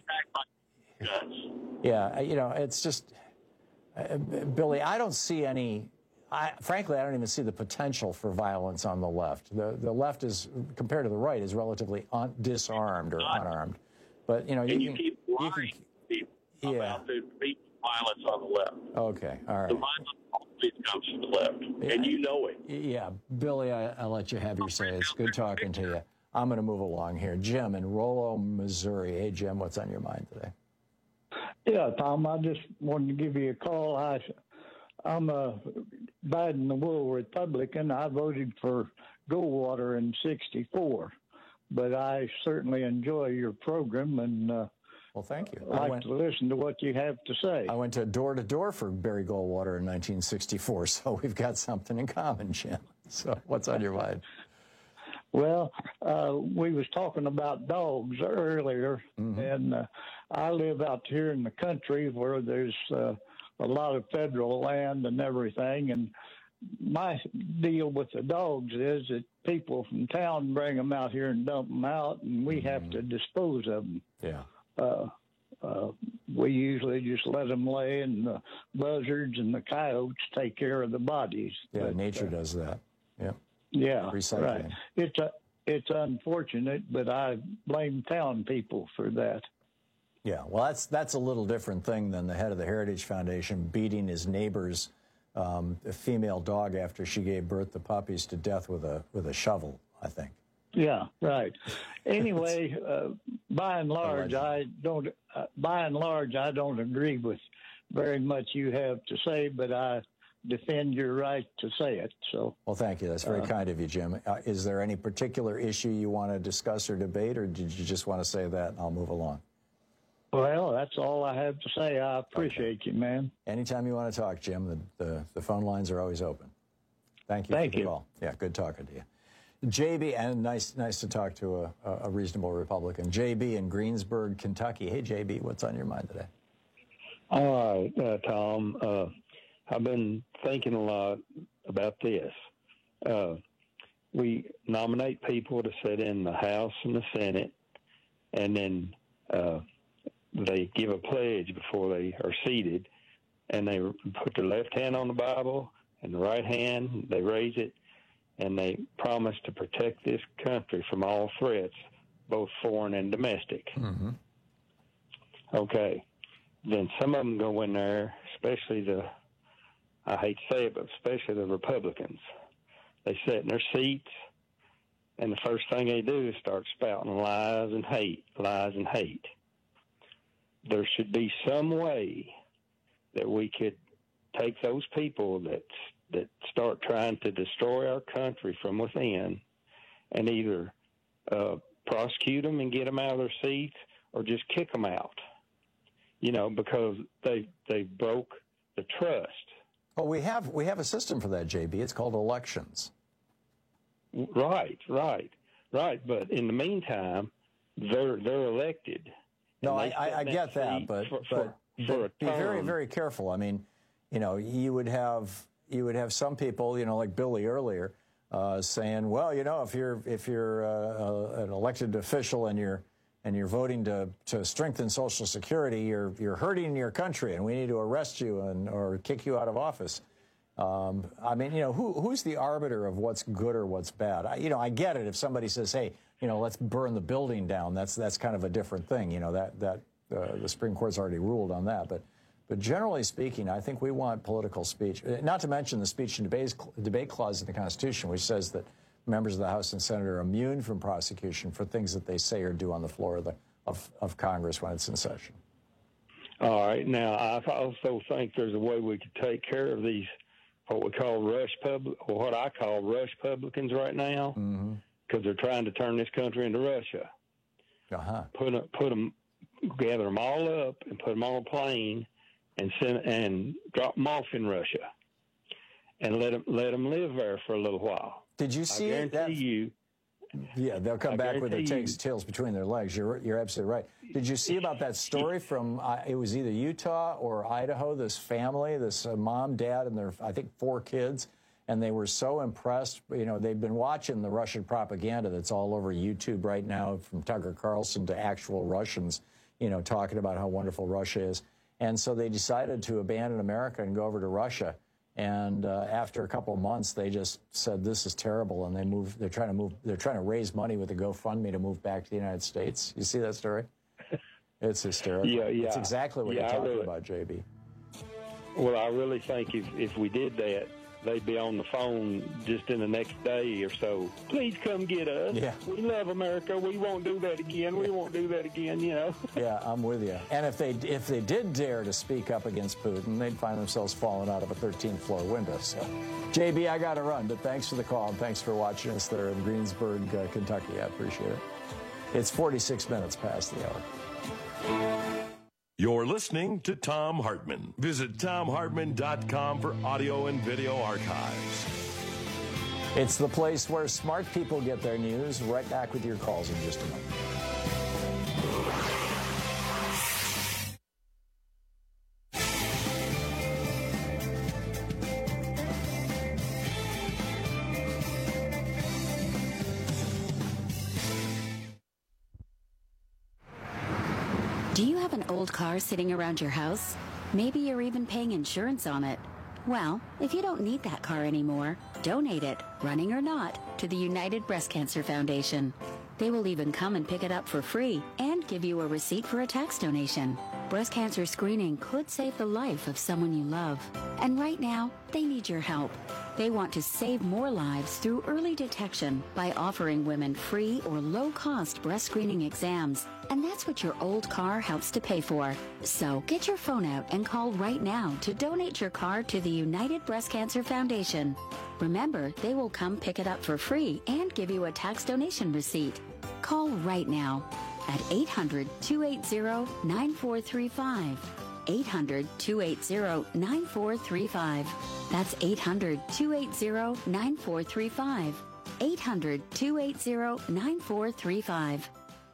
Yeah, you know, it's just, uh, Billy, I don't see any, I, frankly, I don't even see the potential for violence on the left. The the left is, compared to the right, is relatively un, disarmed or unarmed. But, you know, you, and you can, keep lying you can, people yeah. about the violence on the left. Okay, all right. The violence always comes from the left, yeah. and you know it. Yeah, Billy, I, I'll let you have your say. It's good talking to you. I'm going to move along here. Jim in Rollo, Missouri. Hey, Jim, what's on your mind today? Yeah, Tom, I just wanted to give you a call. I, I'm a Biden the World Republican. I voted for Goldwater in sixty-four, but I certainly enjoy your program and uh, well, thank you. I like went, to listen to what you have to say. I went to door to door for Barry Goldwater in nineteen sixty-four, so we've got something in common, Jim. So what's on your mind? Well, uh, we was talking about dogs earlier, mm-hmm. and uh, I live out here in the country where there's uh, a lot of federal land and everything. And my deal with the dogs is that people from town bring them out here and dump them out, and we mm-hmm. have to dispose of them. Yeah. Uh, uh, we usually just let them lay, and the buzzards and the coyotes take care of the bodies. Yeah, but, nature uh, does that. Yeah. Yeah, Recycling. right. It's a, it's unfortunate, but I blame town people for that. Yeah, well, that's that's a little different thing than the head of the Heritage Foundation beating his neighbor's um, female dog after she gave birth to puppies to death with a with a shovel, I think. Yeah, right. Anyway, uh, by and large, I don't. Uh, by and large, I don't agree with very much you have to say, but I defend your right to say it. So, well, thank you. That's very uh, kind of you, Jim. Uh, is there any particular issue you want to discuss or debate, or did you just want to say that and I'll move along? Well, that's all I have to say. I appreciate okay. you, man. Anytime you want to talk, Jim, the, the, the phone lines are always open. Thank you Thank for the you. call. Yeah, good talking to you. J B, and nice nice to talk to a, a reasonable Republican. J B in Greensburg, Kentucky. Hey, J B, what's on your mind today? All right, uh, Tom. Uh, I've been thinking a lot about this. Uh, we nominate people to sit in the House and the Senate, and then uh, they give a pledge before they are seated, and they put their left hand on the Bible and the right hand, they raise it, and they promise to protect this country from all threats, both foreign and domestic. Mm-hmm. Okay. Then some of them go in there, especially the, I hate to say it, but especially the Republicans. They sit in their seats, and the first thing they do is start spouting lies and hate, lies and hate. There should be some way that we could take those people that that start trying to destroy our country from within and either uh, prosecute them and get them out of their seats or just kick them out, you know, because they they broke the trust. Well, we have we have a system for that, J B. It's called elections. Right, right, right. But in the meantime, they're they're elected. No, I, I, I get that, but for, but, for, for but be term. very very careful. I mean, you know, you would have you would have some people, you know, like Billy earlier, uh, saying, well, you know, if you're if you're uh, uh, an elected official and you're and you're voting to to strengthen Social Security, you're you're hurting your country, and we need to arrest you and or kick you out of office. Um, I mean, you know, who who's the arbiter of what's good or what's bad? I, you know, I get it if somebody says, hey, you know, let's burn the building down. That's that's kind of a different thing. You know, that that uh, the Supreme Court's already ruled on that. But but generally speaking, I think we want political speech, not to mention the speech and debate, debate clause in the Constitution, which says that members of the House and Senate are immune from prosecution for things that they say or do on the floor of, the, of, of Congress when it's in session. All right. Now, I also think there's a way we could take care of these, what we call rush public, or what I call rush publicans right now, because mm-hmm. they're trying to turn this country into Russia. Uh-huh. Put, a, put them, gather them all up and put them on a plane and send and drop them off in Russia, and let them let them live there for a little while. Did you see I guarantee that? you? Yeah, they'll come I back with their guarantee tails between their legs. You're you're absolutely right. Did you see about that story from? Uh, it was either Utah or Idaho. This family, this uh, mom, dad, and their I think four kids, and they were so impressed. You know, they've been watching the Russian propaganda that's all over YouTube right now, from Tucker Carlson to actual Russians, you know, talking about how wonderful Russia is. And so they decided to abandon America and go over to Russia. And uh, after a couple of months, they just said, this is terrible. And they moved, they're trying to move, they're trying to raise money with the GoFundMe to move back to the United States. You see that story? It's hysterical. Yeah, yeah. It's exactly what yeah, you're talking really, about, J B. Well, I really think if, if we did that, they'd be on the phone just in the next day or so. Please come get us. Yeah. We love America. We won't do that again. We won't do that again, you know. Yeah, I'm with you. And if they if they did dare to speak up against Putin, they'd find themselves falling out of a thirteenth floor window. So, J B, I got to run, but thanks for the call and thanks for watching us there in Greensburg, uh, Kentucky. I appreciate it. It's forty-six minutes past the hour. You're listening to Thom Hartmann. Visit Thom Hartmann dot com for audio and video archives. It's the place where smart people get their news. Right back with your calls in just a moment. Do you have an old car sitting around your house? Maybe you're even paying insurance on it. Well, if you don't need that car anymore, donate it, running or not, to the United Breast Cancer Foundation. They will even come and pick it up for free and give you a receipt for a tax donation. Breast cancer screening could save the life of someone you love. And right now, they need your help. They want to save more lives through early detection by offering women free or low-cost breast screening exams. And that's what your old car helps to pay for. So get your phone out and call right now to donate your car to the United Breast Cancer Foundation. Remember, they will come pick it up for free and give you a tax donation receipt. Call right now at eight hundred, two eight zero, nine four three five. eight hundred, two eight zero, nine four three five. That's eight hundred, two eight zero, nine four three five. eight hundred, two eight zero, nine four three five.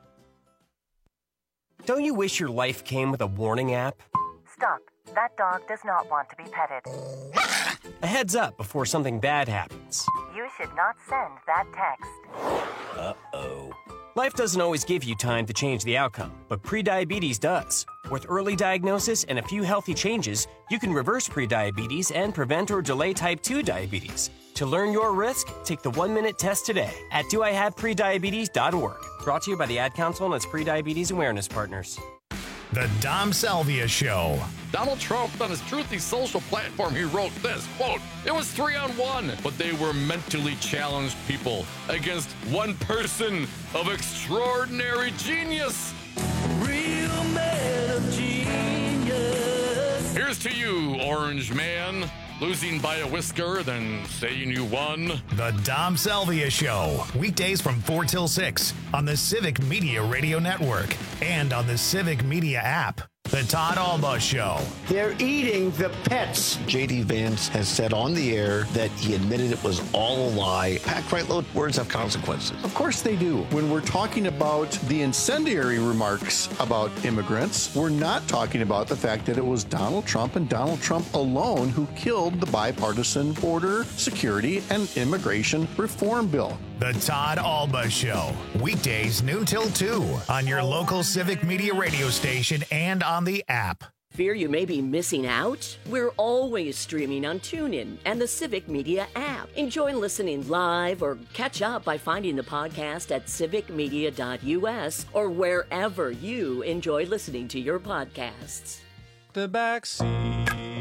Don't you wish your life came with a warning app? Stop. That dog does not want to be petted. A heads up before something bad happens. You should not send that text. Uh-oh. Life doesn't always give you time to change the outcome, but prediabetes does. With early diagnosis and a few healthy changes, you can reverse prediabetes and prevent or delay type two diabetes. To learn your risk, take the one-minute test today at do I have prediabetes dot org. Brought to you by the Ad Council and its prediabetes awareness partners. The Dom Salvia Show. Donald Trump, on his Truthy social platform, he wrote this, quote, "It was three on one, but they were mentally challenged people against one person of extraordinary genius." Real man of genius. Here's to you, Orange Man. Losing by a whisker, then saying you won. The Dom Salvia Show. Weekdays from four till six on the Civic Media Radio Network and on the Civic Media app. The Todd Alba Show. They're eating the pets. J D. Vance has said on the air that he admitted it was all a lie. Pat Kreitlow, words have consequences. Of course they do. When we're talking about the incendiary remarks about immigrants, we're not talking about the fact that it was Donald Trump and Donald Trump alone who killed the bipartisan border security and immigration reform bill. The Todd Alba Show. Weekdays noon till two on your local Civic Media radio station and on the app. Fear you may be missing out? We're always streaming on TuneIn and the Civic Media app. Enjoy listening live or catch up by finding the podcast at civic media dot u s or wherever you enjoy listening to your podcasts. The back seat.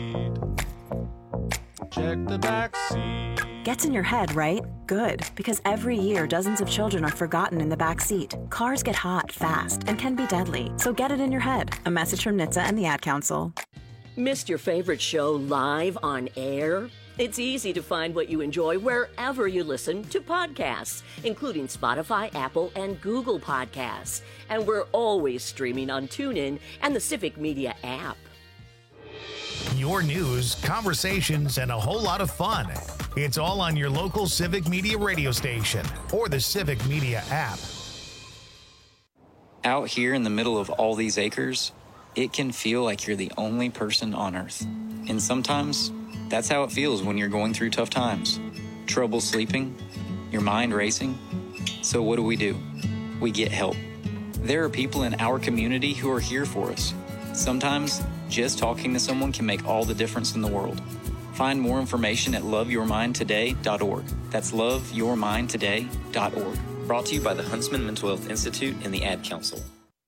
Check the back seat. Gets in your head, right? Good, because every year dozens of children are forgotten in the back seat. Cars get hot fast and can be deadly, so get it in your head. A message from N H T S A and the Ad Council. Missed your favorite show live on air? It's easy to find what you enjoy wherever you listen to podcasts, including Spotify, Apple, and Google Podcasts. And we're always streaming on TuneIn and the Civic Media app. Your news, conversations, and a whole lot of fun. It's all on your local Civic Media radio station or the Civic Media app. Out here in the middle of all these acres, it can feel like you're the only person on Earth. And sometimes, that's how it feels when you're going through tough times. Trouble sleeping, your mind racing. So what do we do? We get help. There are people in our community who are here for us. Sometimes, just talking to someone can make all the difference in the world. Find more information at love your mind today dot org. That's love your mind today dot org. Brought to you by the Huntsman Mental Health Institute and the Ad Council.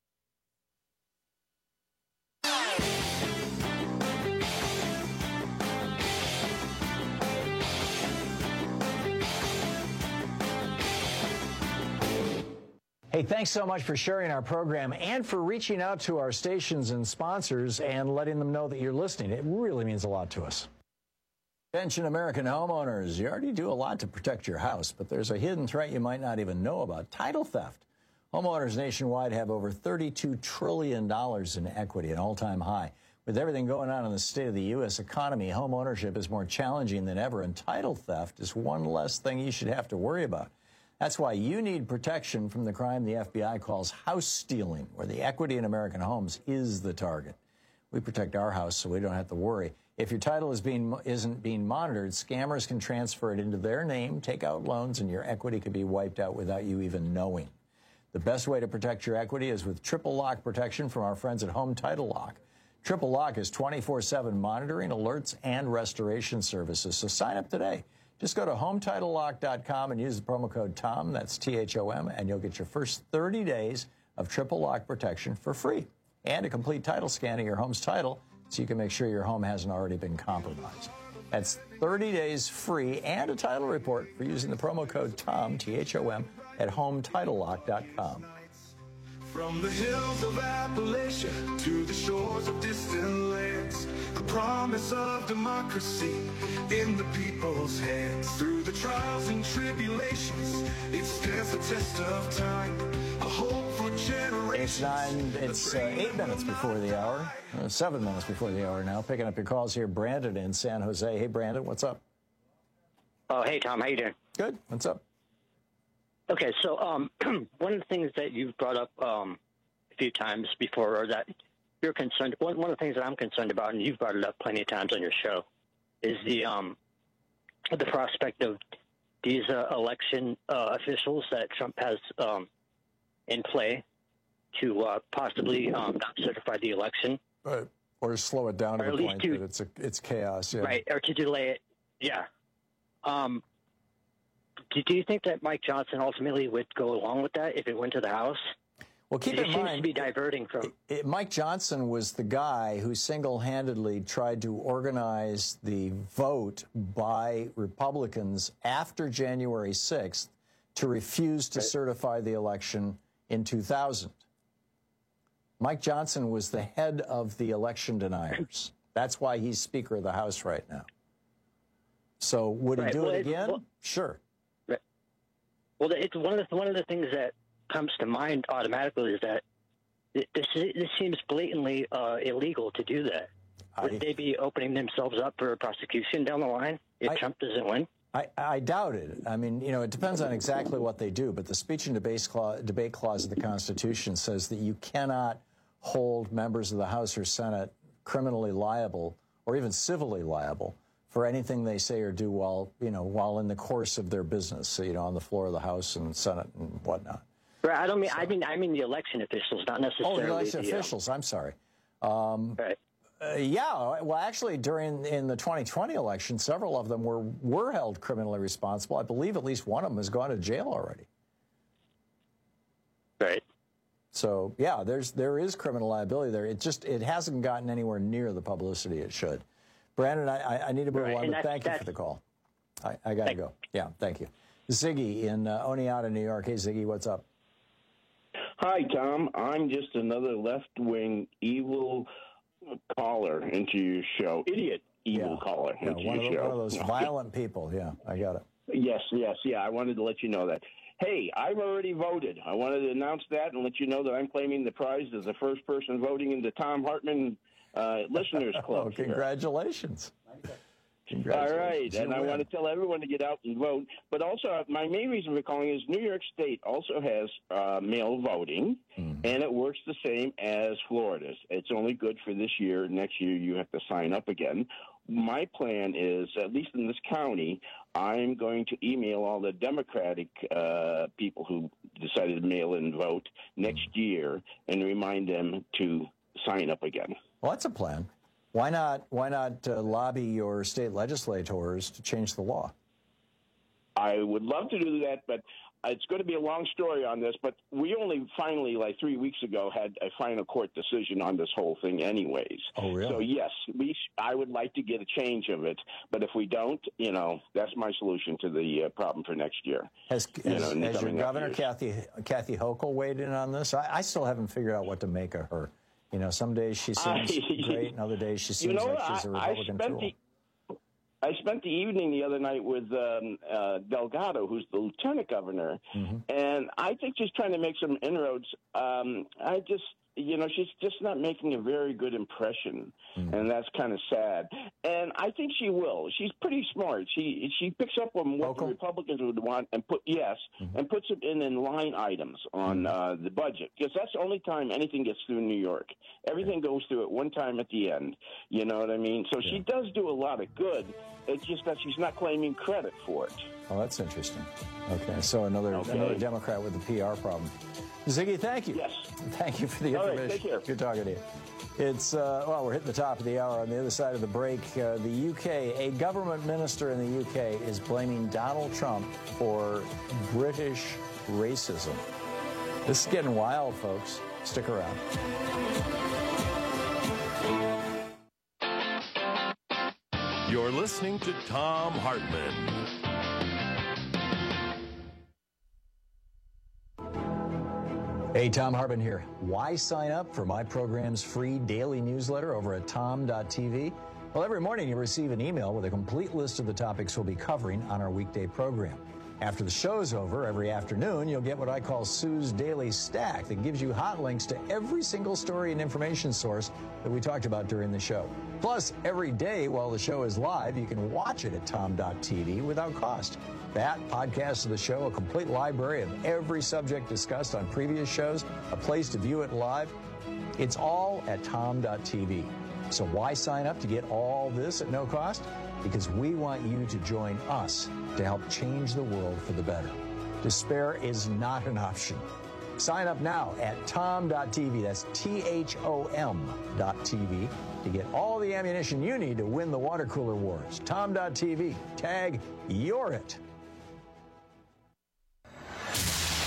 Hey, thanks so much for sharing our program and for reaching out to our stations and sponsors and letting them know that you're listening. It really means a lot to us. Attention, American homeowners. You already do a lot to protect your house, but there's a hidden threat you might not even know about: title theft. Homeowners nationwide have over thirty-two trillion dollars in equity, an all-time high. With everything going on in the state of the U S economy, home ownership is more challenging than ever, and title theft is one less thing you should have to worry about. That's why you need protection from the crime the F B I calls house stealing, where the equity in American homes is the target. We protect our house so we don't have to worry. If your title is being, isn't being monitored, scammers can transfer it into their name, take out loans, and your equity could be wiped out without you even knowing. The best way to protect your equity is with triple lock protection from our friends at Home Title Lock. Triple Lock is twenty-four seven monitoring, alerts, and restoration services. So sign up today. Just go to home title lock dot com and use the promo code TOM, that's T H O M, and you'll get your first thirty days of triple lock protection for free and a complete title scan of your home's title so you can make sure your home hasn't already been compromised. That's thirty days free and a title report for using the promo code TOM, T H O M, at home title lock dot com. From the hills of Appalachia to the shores of distant lands, the promise of democracy in the people's hands. Through the trials and tribulations, it stands the test of time. A hope for generations. It's nine, it's uh, eight minutes before the hour, uh, seven minutes before the hour now. Picking up your calls here, Brandon in San Jose. Hey, Brandon, what's up? Oh, hey, Tom, how you doing? Good. What's up? Okay, so um, one of the things that you've brought up um, a few times before, or that you're concerned, one, one of the things that I'm concerned about, and you've brought it up plenty of times on your show, is the um, the prospect of these uh, election uh, officials that Trump has um, in play to uh, possibly um, not certify the election. Right. Or slow it down or to at the least point to, that it's, a, it's chaos. Yeah. Right, or to delay it. Yeah. Um, do, do you think that Mike Johnson ultimately would go along with that if it went to the House? Well, keep it in seems mind, to be diverting from. It, it, Mike Johnson was the guy who single-handedly tried to organize the vote by Republicans after January sixth to refuse to right. certify the election in two thousand. Mike Johnson was the head of the election deniers. That's why he's Speaker of the House right now. So would right. he do well, it again? Well, sure. Right. Well, it's one of the one of the things that comes to mind automatically is that this this seems blatantly uh, illegal to do that. Would I, they be opening themselves up for a prosecution down the line if I, Trump doesn't win? I, I doubt it. I mean, you know, it depends on exactly what they do. But the speech and debate clause, debate clause of the Constitution says that you cannot hold members of the House or Senate criminally liable or even civilly liable for anything they say or do while, you know, while in the course of their business, so, you know, on the floor of the House and Senate and whatnot. Right. I don't mean. So, I mean. I mean the election officials, not necessarily. Oh, the election the, officials. Um, I'm sorry. Um, right. Uh, yeah. Well, actually, during in the twenty twenty election, several of them were were held criminally responsible. I believe at least one of them has gone to jail already. Right. So yeah, there's there is criminal liability there. It just it hasn't gotten anywhere near the publicity it should. Brandon, I, I need to move right. on, but thank you for the call. I, I got to go. Yeah, thank you. Ziggy in uh, Oneonta, New York. Hey, Ziggy, what's up? Hi, Tom. I'm just another left-wing evil caller into your show. Idiot evil yeah. caller yeah, into one your of the, show. One of those violent people. Yeah, I got it. Yes, yes, yeah. I wanted to let you know that. Hey, I've already voted. I wanted to announce that and let you know that I'm claiming the prize as the first person voting in the Tom Hartman uh, Listeners Club. Oh, congratulations. All right, and I want to tell everyone to get out and vote. But also, my main reason for calling is New York State also has uh, mail voting, mm. and it works the same as Florida's. It's only good for this year. Next year, you have to sign up again. My plan is, at least in this county, I'm going to email all the Democratic uh, people who decided to mail in vote next year and remind them to sign up again. Well, that's a plan. Why not? Why not uh, lobby your state legislators to change the law? I would love to do that, but it's going to be a long story on this. But we only finally, like three weeks ago, had a final court decision on this whole thing, anyways. Oh, really? So yes, we. I would like to get a change of it, but if we don't, you know, that's my solution to the uh, problem for next year. Has, you has, know, has your governor, years. Kathy Kathy Hochul, weighed in on this? I, I still haven't figured out what to make of her. You know, some days she seems I, great, and other days she seems you know, like she's a Republican I spent tool. The, I spent the evening the other night with um, uh, Delgado, who's the lieutenant governor, mm-hmm. and I think she's trying to make some inroads. Um, I just, you know, she's just not making a very good impression, mm-hmm. and that's kind of sad. And I think she will. She's pretty smart. She she picks up on what Local? the Republicans would want and put yes, mm-hmm. and puts it in, in line items on uh, the budget, because that's the only time anything gets through New York. Everything goes through at one time at the end. You know what I mean? So yeah. she does do a lot of good. It's just that she's not claiming credit for it. Oh, that's interesting. Okay, so another okay. another Democrat with a P R problem. Ziggy, thank you. Yes. Thank you for the All information. right, take care. Good talking to you. It's, uh, well, we're hitting the top of the hour. On the other side of the break, uh, the U K, a government minister in the U K is blaming Donald Trump for British racism. This is getting wild, folks. Stick around. You're listening to Tom Hartman. Hey, Tom Hartman here. Why sign up for my program's free daily newsletter over at tom dot t v? Well, every morning you receive an email with a complete list of the topics we'll be covering on our weekday program. After the show's over, every afternoon, you'll get what I call Sue's Daily Stack that gives you hot links to every single story and information source that we talked about during the show. Plus, every day while the show is live, you can watch it at tom dot t v without cost. That, podcasts of the show, a complete library of every subject discussed on previous shows, a place to view it live. It's all at tom dot t v. So why sign up to get all this at no cost? Because we want you to join us to help change the world for the better. Despair is not an option. Sign up now at tom dot t v. That's T H O M dot T V to get all the ammunition you need to win the water cooler wars. tom dot t v. Tag You're It.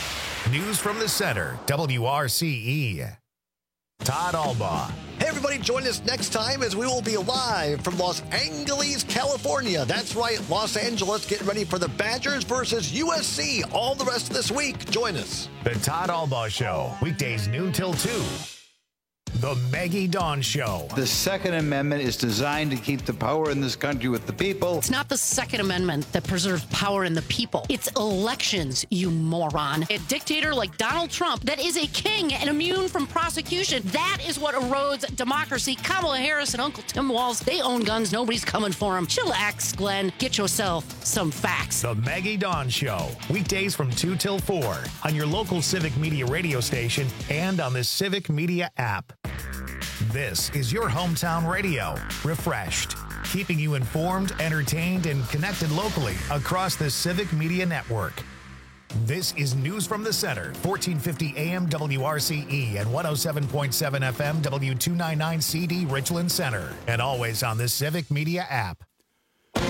News from the Center, W R C E. Todd Albaugh. Hey, everybody, join us next time as we will be live from Los Angeles, California. That's right, Los Angeles, getting ready for the Badgers versus U S C all the rest of this week. Join us. The Todd Albaugh Show, weekdays noon till two. The Maggie Dawn Show. The Second Amendment is designed to keep the power in this country with the people. It's not the Second Amendment that preserves power in the people. It's elections, you moron. A dictator like Donald Trump that is a king and immune from prosecution. That is what erodes democracy. Kamala Harris and Uncle Tim Walz, they own guns. Nobody's coming for them. Chillax, Glenn. Get yourself some facts. The Maggie Dawn Show. Weekdays from two till four on your local Civic Media radio station and on the Civic Media app. This is your hometown radio, refreshed, keeping you informed, entertained, and connected locally across the Civic Media Network. This is News from the Center, fourteen fifty A M W R C E and one oh seven point seven F M W two ninety-nine C D Richland Center, and always on the Civic Media app.